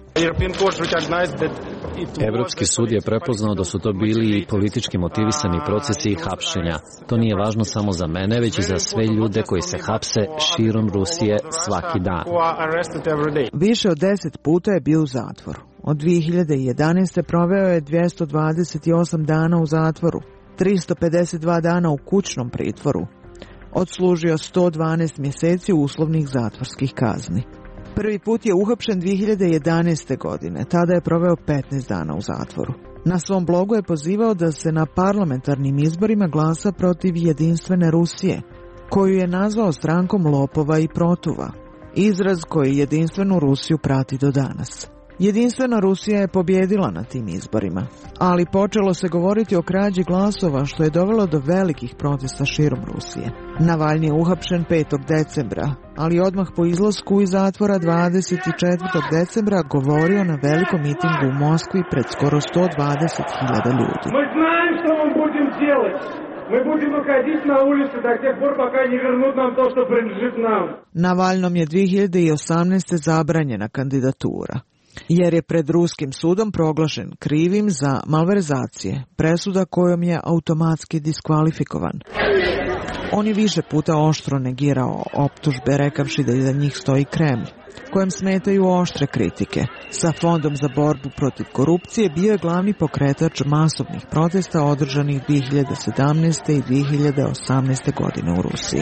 Evropski sud je prepoznao da su to bili politički motivisani procesi i hapšenja. To nije važno samo za mene, već i za sve ljude koji se hapse širom Rusije svaki dan. Više od 10 puta je bio u zatvoru. Od 2011. proveo je 228 dana u zatvoru, 352 dana u kućnom pritvoru. Odslužio 112 mjeseci uslovnih zatvorskih kazni. Prvi put je uhapšen 2011. godine, tada je proveo 15 dana u zatvoru. Na svom blogu je pozivao da se na parlamentarnim izborima glasa protiv Jedinstvene Rusije, koju je nazvao strankom lopova i protuva, izraz koji Jedinstvenu Rusiju prati do danas. Jedinstvena Rusija je pobjedila na tim izborima, ali počelo se govoriti o krađi glasova, što je dovelo do velikih protesta širom Rusije. Navalni je uhapšen 5. decembra, ali odmah po izlasku iz zatvora 24. decembra govorio na velikom mitingu u Moskvi pred skoro 120.000 ljudi. Мы будем выходить на улицу до тех пор, пока не вернут нам то, что принадлежит нам. Navalnom je 2018. zabranjena kandidatura, jer je pred ruskim sudom proglašen krivim za malverzacije, presuda kojom je automatski diskvalifikovan. On je više puta oštro negirao optužbe, rekavši da iza njih stoji Kremlj, kojem smetaju oštre kritike. Sa Fondom za borbu protiv korupcije bio je glavni pokretač masovnih protesta održanih 2017. i 2018. godine u Rusiji.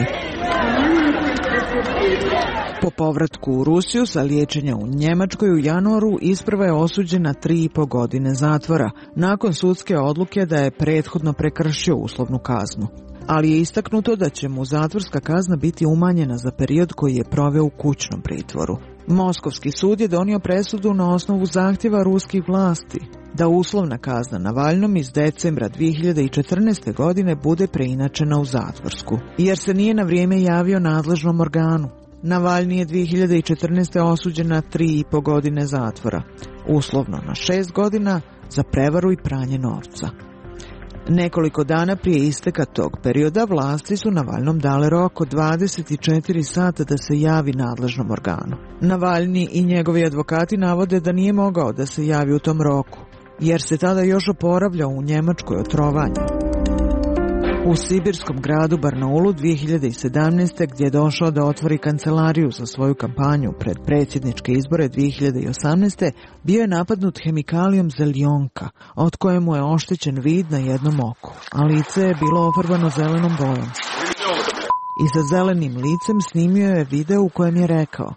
Po povratku u Rusiju sa liječenja u Njemačkoj u januaru isprva je osuđen na 3,5 godine zatvora, nakon sudske odluke da je prethodno prekršio uslovnu kaznu. Ali je istaknuto da će mu zatvorska kazna biti umanjena za period koji je proveo u kućnom pritvoru. Moskovski sud je donio presudu na osnovu zahtjeva ruskih vlasti da uslovna kazna Navalnom iz decembra 2014. godine bude preinačena u zatvorsku, jer se nije na vrijeme javio nadležnom organu. Navalni je 2014. osuđen na 3,5 godine zatvora, uslovno na 6 godina za prevaru i pranje novca. Nekoliko dana prije isteka tog perioda vlasti su Navalnom dale rok od 24 sata da se javi nadležnom organu. Navalni i njegovi advokati navode da nije mogao da se javi u tom roku, jer se tada još oporavljao u Njemačkoj od trovanja. U sibirskom gradu Barnaulu 2017. gdje je došao da otvori kancelariju za svoju kampanju pred predsjedničke izbore 2018. bio je napadnut hemikalijom zeljonka, od koje mu je oštećen vid na jednom oku, a lice je bilo ofarbano zelenom bojom. I sa zelenim licem snimio je video u kojem je rekao: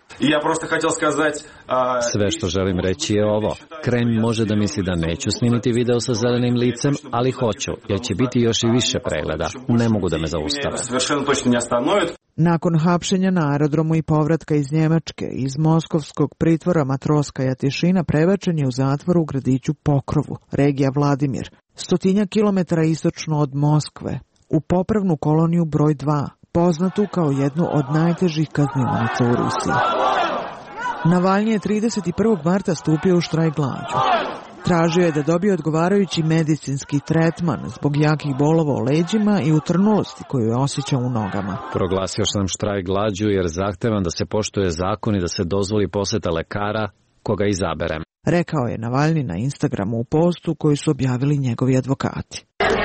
Sve što želim reći je ovo. Kremlj može da misli da neću snimiti video sa zelenim licem, ali hoću, jer će biti još i više pregleda. Ne mogu da me zaustave. Nakon hapšenja na aerodromu i povratka iz Njemačke, iz moskovskog pritvora Matroskaja Tišina prebačen je u zatvor u gradiću Pokrovu, regija Vladimir, 100 kilometara istočno od Moskve, u popravnu koloniju broj 2, poznatu kao jednu od najtežih kaznionica u Rusiji. Navalni je 31. marta stupio u štrajk glađu. Tražio je da dobije odgovarajući medicinski tretman zbog jakih bolova u leđima i utrnulosti koju je osjećao u nogama. Proglasio sam štrajk glađu jer zahtevam da se poštuje zakon i da se dozvoli poseta lekara koga izaberem, rekao je Navalni na Instagramu u postu koji su objavili njegovi advokati.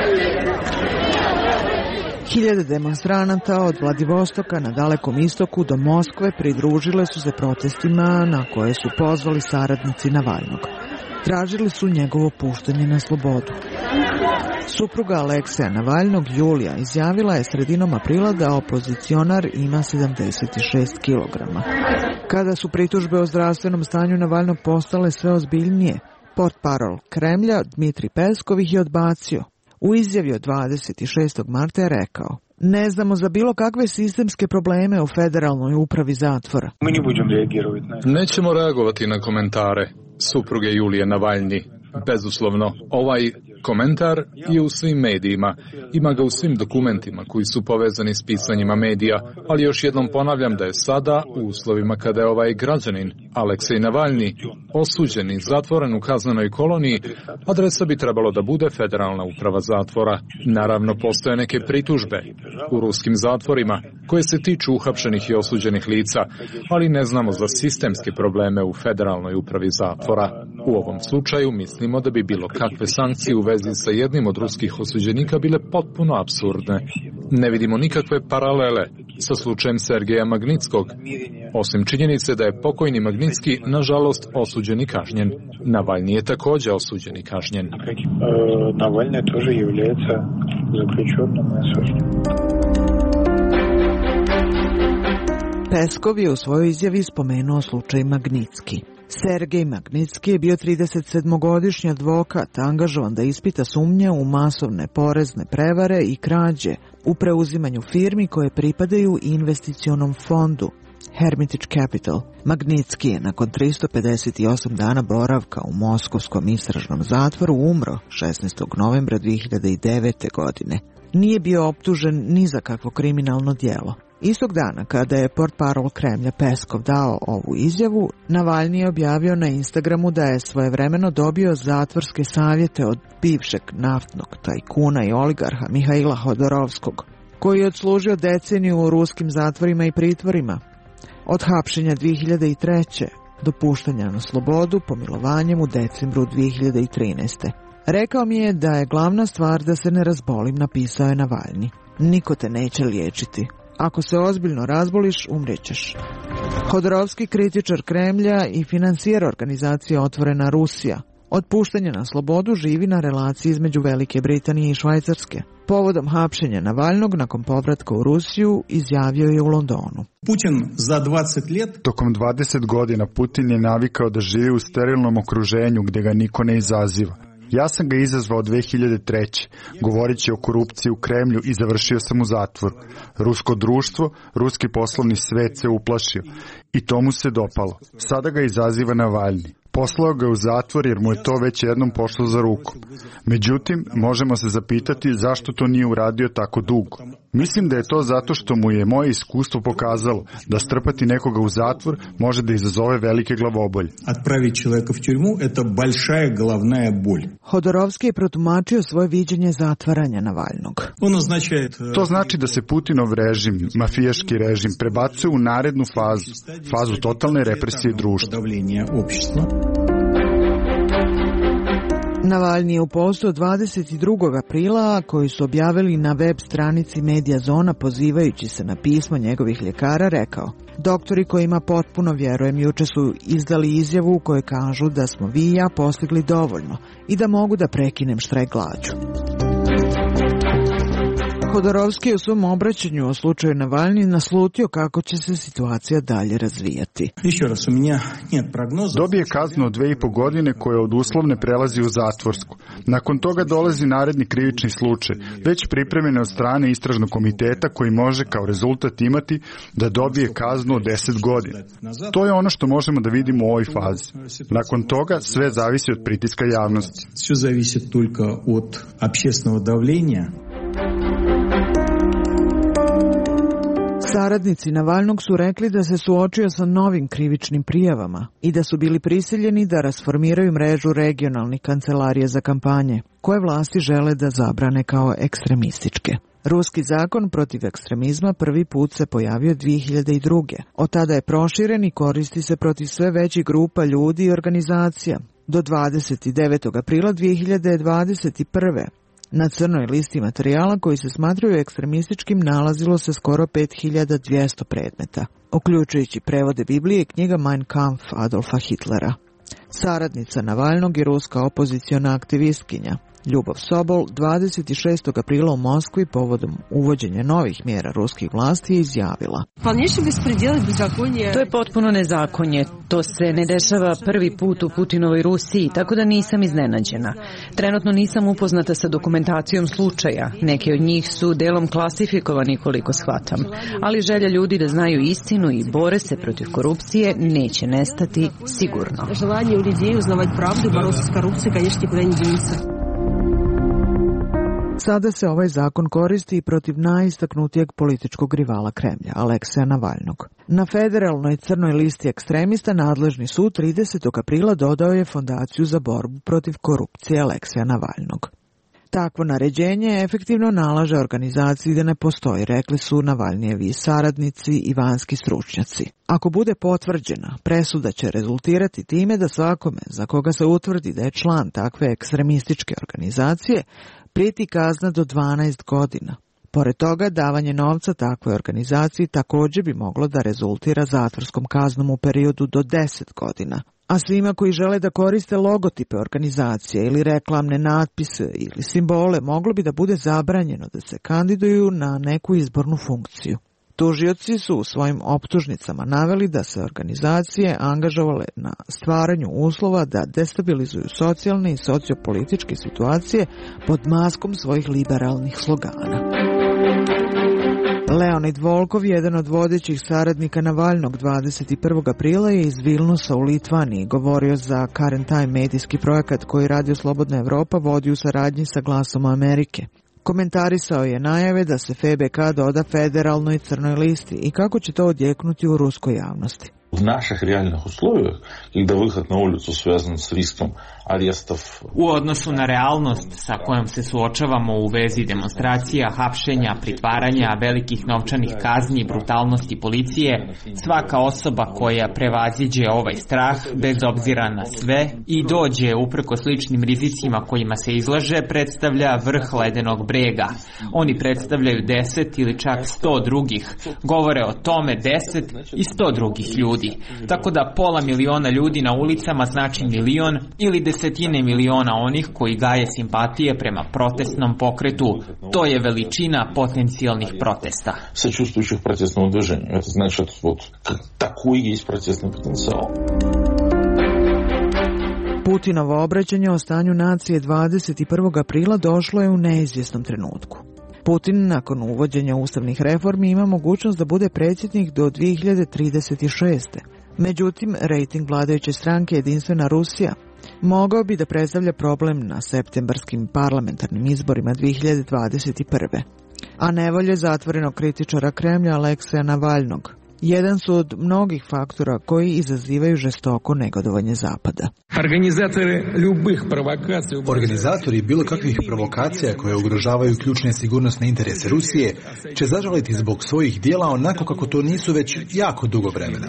Hiljade demonstranata od Vladivostoka na Dalekom istoku do Moskve pridružile su se protestima na koje su pozvali saradnici Navalnog. Tražili su njegovo puštanje na slobodu. Supruga Alekseja Navalnog, Julija, izjavila je sredinom aprila da opozicionar ima 76 kilograma. Kada su pritužbe o zdravstvenom stanju Navalnog postale sve ozbiljnije, portparol Kremlja Dmitri Peskov ih je odbacio. U izjavi od 26. marta je rekao: Ne znamo za bilo kakve sistemske probleme u Federalnoj upravi zatvora. Nećemo reagovati na komentare supruge Julije Navalni. Bezuslovno, ovaj komentar je u svim medijima, ima ga u svim dokumentima koji su povezani s pisanjima medija, ali još jednom ponavljam da je sada, u uslovima kada je ovaj građanin, Aleksej Navalni, osuđen i zatvoren u kaznenoj koloniji, adresa bi trebalo da bude Federalna uprava zatvora. Naravno, postoje neke pritužbe u ruskim zatvorima koje se tiču uhapšenih i osuđenih lica, ali ne znamo za sistemske probleme u Federalnoj upravi zatvora. U ovom slučaju mislimo da bi bilo kakve sankcije u vezi sa jednim od ruskih osuđenika bile potpuno apsurdne. Ne vidimo nikakve paralele sa slučajem Sergeja Magnitskog, osim činjenice da je pokojni Magnitski nažalost osuđen i kažnjen. Navalni je također osuđen i kažnjen. Navalni тоже является заключенным и осужденным. Peskov je u svojoj izjavi spomenuo slučaj Magnitski. Sergej Magnitski je bio 37-godišnji advokat, angažovan da ispita sumnje u masovne porezne prevare i krađe u preuzimanju firmi koje pripadaju investicionom fondu Hermitage Capital. Magnitski je nakon 358 dana boravka u moskovskom istražnom zatvoru umro 16. novembra 2009. godine. Nije bio optužen ni za kakvo kriminalno djelo. Istog dana kada je portparol Kremlja Peskov dao ovu izjavu, Navalni je objavio na Instagramu da je svojevremeno dobio zatvorske savjete od bivšeg naftnog tajkuna i oligarha Mihaila Hodorovskog, koji je odslužio deceniju u ruskim zatvorima i pritvorima. Od hapšenja 2003. do puštanja na slobodu pomilovanjem u decembru 2013. Rekao mi je da je glavna stvar da se ne razbolim, napisao je Navalni. Niko te neće liječiti. Ako se ozbiljno razboliš, umrećeš. Hodorovski, kritičar Kremlja i financijer organizacije Otvorena Rusija, od puštanja na slobodu živi na relaciji između Velike Britanije i Švajcarske. Povodom hapšenja Navalnog nakon povratka u Rusiju izjavio je u Londonu. Putin za 20 let... Tokom 20 godina Putin je navikao da živi u sterilnom okruženju gdje ga niko ne izaziva. Ja sam ga izazvao 2003. govoreći o korupciji u Kremlju i završio sam u zatvoru. Rusko društvo, ruski poslovni svet se uplašio i to mu se dopalo. Sada ga izaziva Navalni. Poslao ga u zatvor jer mu je to već jednom pošlo za ruku. Međutim, možemo se zapitati zašto to nije uradio tako dugo. Mislim da je to zato što mu je moje iskustvo pokazalo da strpati nekoga u zatvor može da izazove velike glavobolje. Отправить человека в тюрьму – это большая головная боль. Hodorovski je protumačio svoje viđenje zatvaranja Navalnog. To znači da se Putinov režim, mafijaški režim, prebacuje u narednu fazu, fazu totalne represije društva. Navalni je u postu od 22. aprila, koji su objavili na web stranici Media Zona pozivajući se na pismo njegovih ljekara, rekao: doktori kojima potpuno vjerujem juče su izdali izjavu u kojoj kažu da smo vi i ja postigli dovoljno i da mogu da prekinem štrajk glađu. Hodorovski je u svom obraćanju o slučaju Navalni naslutio kako će se situacija dalje razvijati. Dobije kaznu od 2,5 godine koja od uslovne prelazi u zatvorsku. Nakon toga dolazi naredni krivični slučaj, već pripremljen od strane istražnog komiteta koji može kao rezultat imati da dobije kaznu od 10 godina. To je ono što možemo da vidimo u ovoj fazi. Nakon toga sve zavisi od pritiska javnosti. Sve zavisi только od общественного давления. Saradnici Navalnog su rekli da se suočio sa novim krivičnim prijavama i da su bili prisiljeni da rasformiraju mrežu regionalnih kancelarija za kampanje, koje vlasti žele da zabrane kao ekstremističke. Ruski zakon protiv ekstremizma prvi put se pojavio 2002. Od tada je proširen i koristi se protiv sve većih grupa ljudi i organizacija. Do 29. aprila 2021. na crnoj listi materijala koji se smatraju ekstremističkim nalazilo se skoro 5200 predmeta, uključujući prevode Biblije i knjiga Mein Kampf Adolfa Hitlera. Saradnica Navalnog i ruska opoziciona aktivistkinja Ljubov Sobol 26. aprila u Moskvi povodom uvođenja novih mjera ruskih vlasti je izjavila: To je potpuno nezakonje. To se ne dešava prvi put u Putinovoj Rusiji, tako da nisam iznenađena. Trenutno nisam upoznata sa dokumentacijom slučaja. Neke od njih su delom klasifikovani koliko shvatam. Ali želja ljudi da znaju istinu i bore se protiv korupcije neće nestati sigurno. Желание у людей узнавать правду и бороться с коррупцией, конечно, никуда не денется. Sada se ovaj zakon koristi i protiv najistaknutijeg političkog rivala Kremlja, Alekseja Navalnog. Na federalnoj crnoj listi ekstremista nadležni sud 30. aprila dodao je Fondaciju za borbu protiv korupcije Alekseja Navalnog. Takvo naređenje efektivno nalaže organizaciji da ne postoji, rekli su Navalnijevi saradnici i vanjski stručnjaci. Ako bude potvrđena, presuda će rezultirati time da svakome za koga se utvrdi da je član takve ekstremističke organizacije prijeti kazna do 12 godina. Pored toga, davanje novca takvoj organizaciji također bi moglo da rezultira zatvorskom kaznom u periodu do 10 godina. A svima koji žele da koriste logotipe organizacije ili reklamne natpise ili simbole moglo bi da bude zabranjeno da se kandiduju na neku izbornu funkciju. Tužioci su u svojim optužnicama naveli da se organizacije angažovale na stvaranju uslova da destabilizuju socijalne i sociopolitičke situacije pod maskom svojih liberalnih slogana. Leonid Volkov, jedan od vodećih saradnika Navalnog, 21. aprila je iz Vilnusa u Litvaniji govorio za Current Time medijski projekat koji Radio Slobodna Evropa vodi u saradnji sa Glasom Amerike. Komentarisao je najave da se FBK doda federalnoj crnoj listi i kako će to odjeknuti u ruskoj javnosti. В наших реальных условиях, когда выход на улицу связан с риском арестов. U odnosu na realnost sa kojom se suočavamo u vezi demonstracija, hapšenja, pritvaranja, velikih novčanih kazni i brutalnosti policije, svaka osoba koja prevaziđe ovaj strah, bez obzira na sve, i dođe uprkos sličnim rizicima kojima se izlaže, predstavlja vrh ledenog brega. Oni predstavljaju 10 ili čak 100 drugih. Govore o tome 10 i 100 drugih ljudi. Tako da 500.000 ljudi na ulicama znači milion ili desetine miliona onih koji gaje simpatije prema protestnom pokretu. To je veličina potencijalnih protesta. Сочувствующих протестному движению. Это значит, вот такой есть протестный потенциал. Putinovo obraćanje o stanju nacije 21. aprila došlo je u neizvjesnom trenutku. Putin nakon uvođenja ustavnih reformi ima mogućnost da bude predsjednik do 2036. Međutim, rejting vladajuće stranke Jedinstvena Rusija mogao bi da predstavlja problem na septembarskim parlamentarnim izborima 2021. A nevolje zatvorenog kritičara Kremlja Alekseja Navalnog jedan su od mnogih faktora koji izazivaju žestoko negodovanje Zapada. Organizatori bilo kakvih provokacija koje ugrožavaju ključne sigurnosne interese Rusije će zažaliti zbog svojih dijela onako kako to nisu već jako dugo vremena.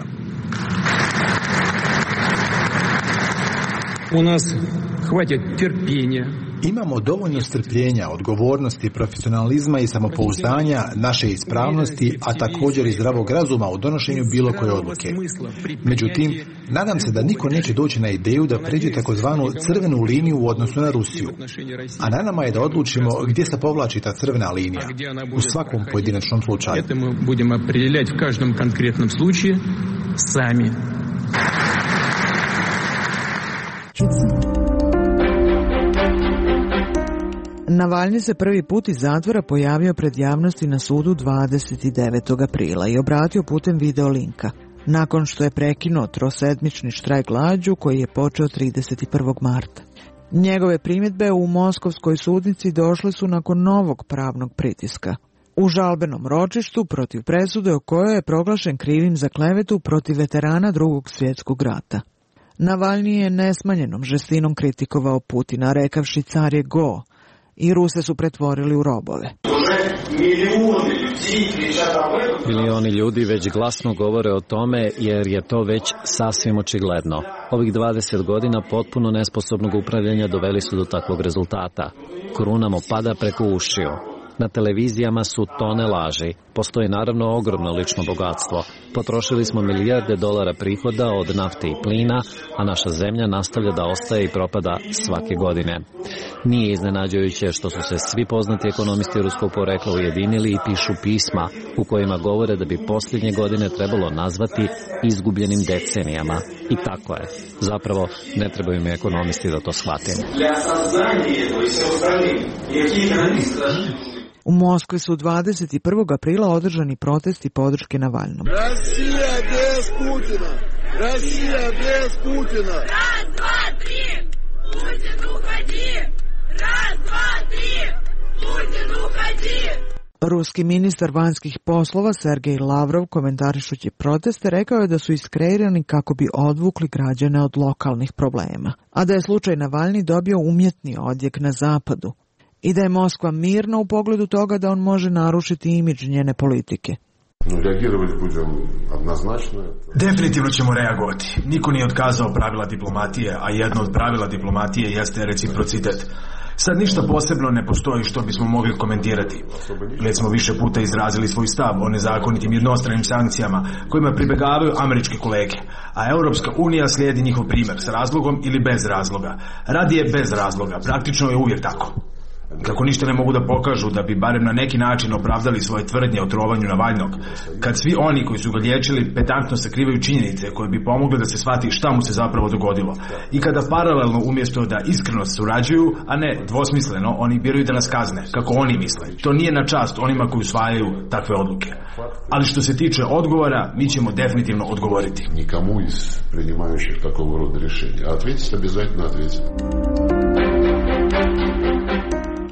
U nas hvatit terpjenja. Imamo dovoljno strpljenja, odgovornosti, profesionalizma i samopouzdanja, naše ispravnosti, a također i zdravog razuma u donošenju bilo koje odluke. Međutim, nadam se da niko neće doći na ideju da pređe takozvanu crvenu liniju u odnosu na Rusiju. A na nama je da odlučimo gdje se povlači ta crvena linija u svakom pojedinačnom slučaju. Budemo определять в каждом конкретном случае сами. Navalni se prvi put iz zatvora pojavio pred javnosti na sudu 29. aprila i obratio putem video linka, nakon što je prekinuo trosedmični štrajk glađu koji je počeo 31. marta. Njegove primjedbe u moskovskoj sudnici došle su nakon novog pravnog pritiska. U žalbenom ročištu protiv presude o kojoj je proglašen krivim za klevetu protiv veterana Drugog svjetskog rata. Navalni je nesmanjenom žestinom kritikovao Putina, rekavši car je go, i Ruse su pretvorili u robove. Milioni ljudi već glasno govore o tome jer je to već sasvim očigledno. Ovih 20 godina potpuno nesposobnog upravljanja doveli su do takvog rezultata. Kruna mu pada preko ušiju. Na televizijama su tone laži. Postoji naravno ogromno lično bogatstvo. Potrošili smo milijarde dolara prihoda od nafte i plina, a naša zemlja nastavlja da ostaje i propada svake godine. Nije iznenađujuće što su se svi poznati ekonomisti ruskog porekla ujedinili i pišu pisma u kojima govore da bi posljednje godine trebalo nazvati izgubljenim decenijama. I tako je. Zapravo, ne trebaju mi ekonomisti da to shvate. U Moskvi su 21. aprila održani protesti podrške Navalnom. Rusija bez Putina! Rusija bez Putina! Raz, dva, tri! Putin uhodi! Raz, dva, tri! Putin uhodi! Ruski ministar vanjskih poslova Sergej Lavrov, komentarišući proteste, rekao je da su iskreirani kako bi odvukli građane od lokalnih problema, a da je slučaj Navalni dobio umjetni odjek na zapadu i da je Moskva mirna u pogledu toga da on može narušiti imidž njene politike. Definitivno ćemo reagovati. Niko nije otkazao pravila diplomatije, a jedno od pravila diplomatije jeste reciprocitet. Sad ništa posebno ne postoji što bismo mogli komentirati. Već smo više puta izrazili svoj stav o nezakonitim jednostranim sankcijama kojima pribegavaju američke kolege, a Europska unija slijedi njihov primjer s razlogom ili bez razloga. Radije bez razloga, praktično je uvijek tako. Kako ništa ne mogu da pokažu da bi barem na neki način opravdali svoje tvrdnje o trovanju Navalnog, kad svi oni koji su ga liječili pedantno sakrivaju činjenice koje bi pomogle da se shvati šta mu se zapravo dogodilo, i kada paralelno umjesto da iskreno surađuju, a ne dvosmisleno, oni biraju da nas kazne, kako oni misle. To nije na čast onima koji usvajaju takve odluke. Ali što se tiče odgovora, mi ćemo definitivno odgovoriti. Nikomu iz priнимающих такого рода решения. Ответить обязательно ответить.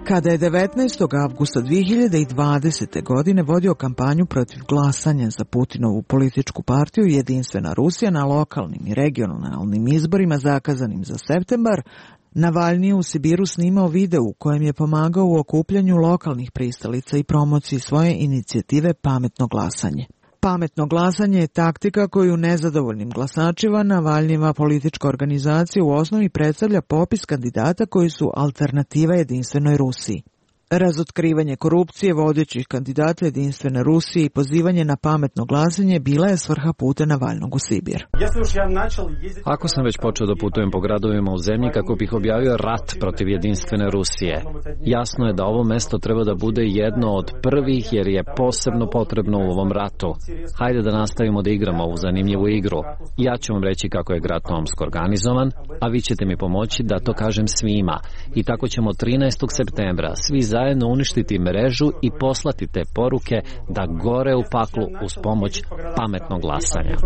Kada je 19. avgusta 2020. godine vodio kampanju protiv glasanja za Putinovu političku partiju Jedinstvena Rusija na lokalnim i regionalnim izborima zakazanim za septembar, Navalni je u Sibiru snimao video u kojem je pomagao u okupljanju lokalnih pristalica i promociji svoje inicijative Pametno glasanje. Pametno glasanje je taktika koju nezadovoljnim glasačima Navalnijeva politička organizacija u osnovi predstavlja popis kandidata koji su alternativa Jedinstvenoj Rusiji. Razotkrivanje korupcije vodećih kandidata Jedinstvene Rusije i pozivanje na pametno glasanje bila je svrha puta Navalnog u Sibir. Ako sam već počeo da putujem po gradovima u zemlji kako bih objavio rat protiv Jedinstvene Rusije, jasno je da ovo mesto treba da bude jedno od prvih jer je posebno potrebno u ovom ratu. Hajde da nastavimo da igramo ovu zanimljivu igru. Ja ću vam reći kako je grad Tomsk organizovan, a vi ćete mi pomoći da to kažem svima. I tako ćemo 13. septembra svi zajedno uništiti mrežu i poslati te poruke da gore u paklu uz pomoć pametnog glasanja.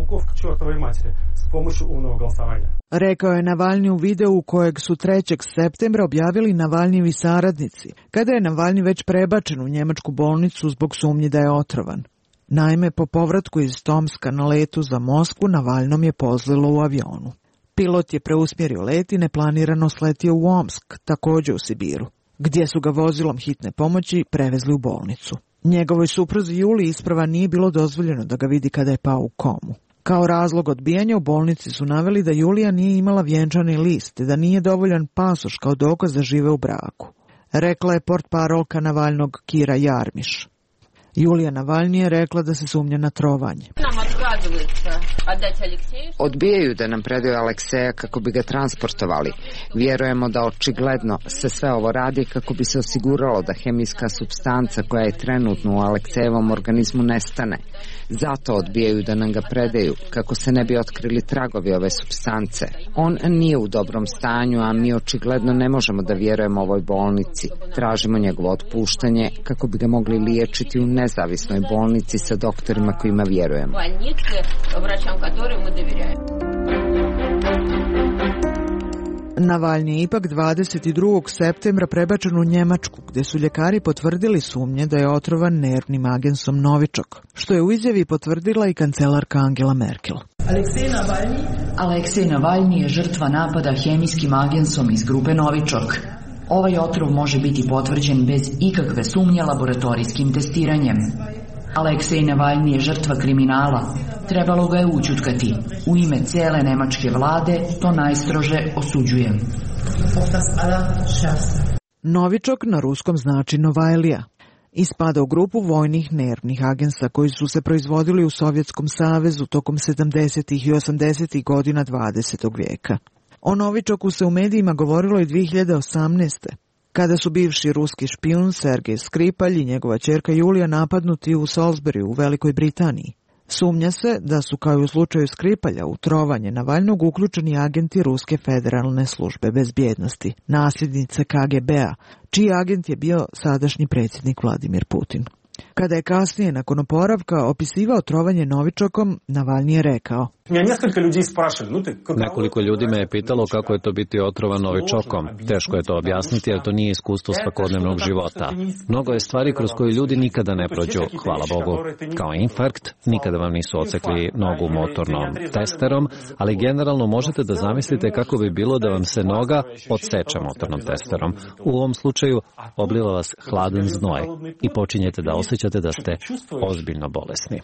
Rekao je Navalni u videu kojeg su 3. septembra objavili Navalnijevi saradnici, kada je Navalni već prebačen u njemačku bolnicu zbog sumnji da je otrovan. Naime, po povratku iz Tomska na letu za Moskvu, Navalnom je pozlilo u avionu. Pilot je preusmjerio let i neplanirano sletio u Omsk, također u Sibiru, gdje su ga vozilom hitne pomoći prevezli u bolnicu. Njegovoj supruzi Juliji isprva nije bilo dozvoljeno da ga vidi kada je pao u komu. Kao razlog odbijanja u bolnici su naveli da Julija nije imala vjenčani list, da nije dovoljan pasoš kao dokaz da žive u braku. Rekla je portparolka Navalnog Kira Jarmiš. Julija Navalni je rekla da se sumnja na trovanje. Odbijaju da nam predaju Alekseja kako bi ga transportovali. Vjerujemo da očigledno se sve ovo radi kako bi se osiguralo da hemijska supstanca koja je trenutno u Aleksejevom organizmu nestane. Zato odbijaju da nam ga predaju, kako se ne bi otkrili tragovi ove supstance. On nije u dobrom stanju, a mi očigledno ne možemo da vjerujemo ovoj bolnici. Tražimo njegovo otpuštanje kako bi ga mogli liječiti u nezavisnoj bolnici sa doktorima kojima vjerujemo. Navalni je ipak 22. septembra prebačen u Njemačku, gdje su ljekari potvrdili sumnje da je otrovan nervnim agensom Novičok, što je u izjavi potvrdila i kancelarka Angela Merkel. Aleksej Navalni je žrtva napada hemijskim agensom iz grupe Novičok. Ovaj otrov može biti potvrđen bez ikakve sumnje laboratorijskim testiranjem. Aleksej Navalni je žrtva kriminala. Trebalo ga je ućutkati. U ime cele nemačke vlade to najstrože osuđujem. Novičok na ruskom znači Novajlija i spada u grupu vojnih nervnih agensa koji su se proizvodili u Sovjetskom savezu tokom 70. i 80. godina 20. vijeka. O Novičoku se u medijima govorilo i 2018. kada su bivši ruski špijun Sergej Skripalj i njegova ćerka Julija napadnuti u Salisburyu u Velikoj Britaniji. Sumnja se da su, kao i u slučaju Skripalja, u trovanje Navalnog uključeni agenti Ruske federalne službe bezbjednosti, nasljednice KGB-a, čiji agent je bio sadašnji predsjednik Vladimir Putin. Kada je kasnije, nakon oporavka, opisivao trovanje Novičokom, Navalni je rekao: Nekoliko ljudi me je pitalo kako je to biti otrovan Novičokom. Teško je to objasniti jer to nije iskustvo svakodnevnog života. Mnogo je stvari kroz koje ljudi nikada ne prođu, hvala Bogu. Kao infarkt, nikada vam nisu odsekli nogu motornom testerom, ali generalno možete da zamislite kako bi bilo da vam se noga odseče motornom testerom. U ovom slučaju obliva vas hladan znoj i počinjete da osjećate da ste ozbiljno bolesni.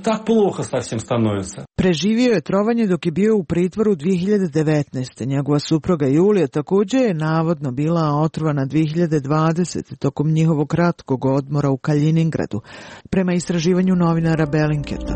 Preživio je trovanje dok je bio u pritvoru 2019. Njegova supruga Julija također je navodno bila otrovana 2020. tokom njihovog kratkog odmora u Kaliningradu, prema istraživanju novinara Bellinketa.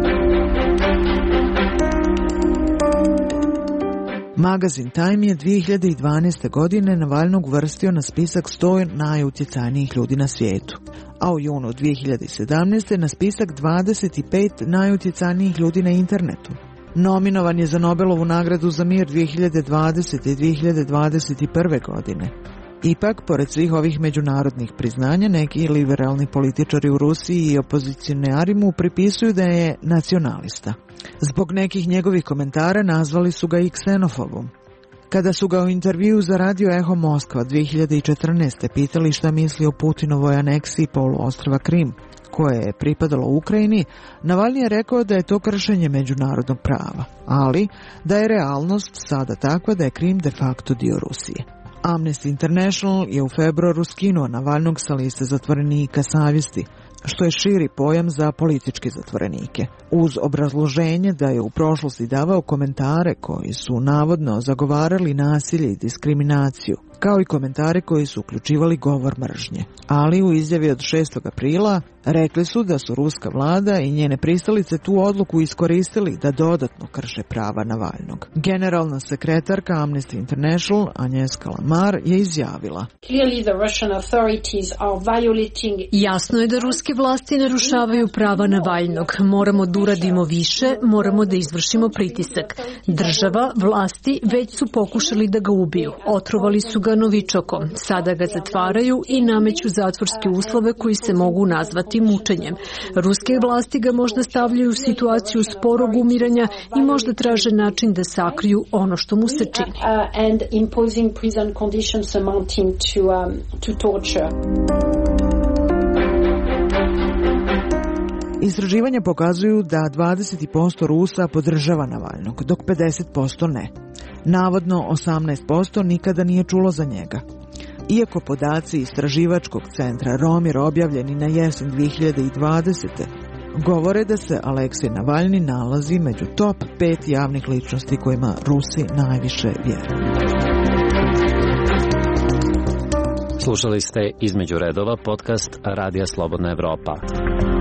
Magazin Time je 2012. godine Navalnog uvrstio na spisak 100 najutjecajnijih ljudi na svijetu, a u junu 2017. na spisak 25 najutjecajnijih ljudi na internetu. Nominovan je za Nobelovu nagradu za mir 2020. i 2021. godine. Ipak, pored svih ovih međunarodnih priznanja, neki liberalni političari u Rusiji i opozicionari mu pripisuju da je nacionalista. Zbog nekih njegovih komentara nazvali su ga i ksenofobom. Kada su ga u intervju za Radio Eho Moskva 2014. pitali šta misli o Putinovoj aneksiji poluostrva Krim, koje je pripadalo Ukrajini, Navalni je rekao da je to kršenje međunarodnog prava, ali da je realnost sada takva da je Krim de facto dio Rusije. Amnesty International je u februaru skinuo Navalnog sa liste zatvorenika savjesti, što je širi pojam za političke zatvorenike, uz obrazloženje da je u prošlosti davao komentare koji su navodno zagovarali nasilje i diskriminaciju, kao i komentare koji su uključivali govor mržnje. Ali u izjavi od 6. aprila rekli su da su ruska vlada i njene pristalice tu odluku iskoristili da dodatno krše prava Navalnog. Generalna sekretarka Amnesty International Agnieszka Lamar je izjavila: Jasno je da ruske vlasti narušavaju prava Navalnog. Moramo da uradimo više, moramo da izvršimo pritisak. Država, vlasti već su pokušali da ga ubiju. Otrovali su ga novičokom. Sada ga zatvaraju i nameću zatvorske uslove koji se mogu nazvati mučenjem. Ruske vlasti ga možda stavljaju u situaciju sporog umiranja i možda traže način da sakriju ono što mu se čini. Istraživanja pokazuju da 20% Rusa podržava Navalnog, dok 50% ne. Navodno 18% nikada nije čulo za njega. Iako podaci istraživačkog centra Romir objavljeni na jesen 2020. govore da se Aleksej Navalni nalazi među top 5 javnih ličnosti kojima Rusi najviše vjeruju. Slušali ste Između redova podcast Radija Slobodna Evropa.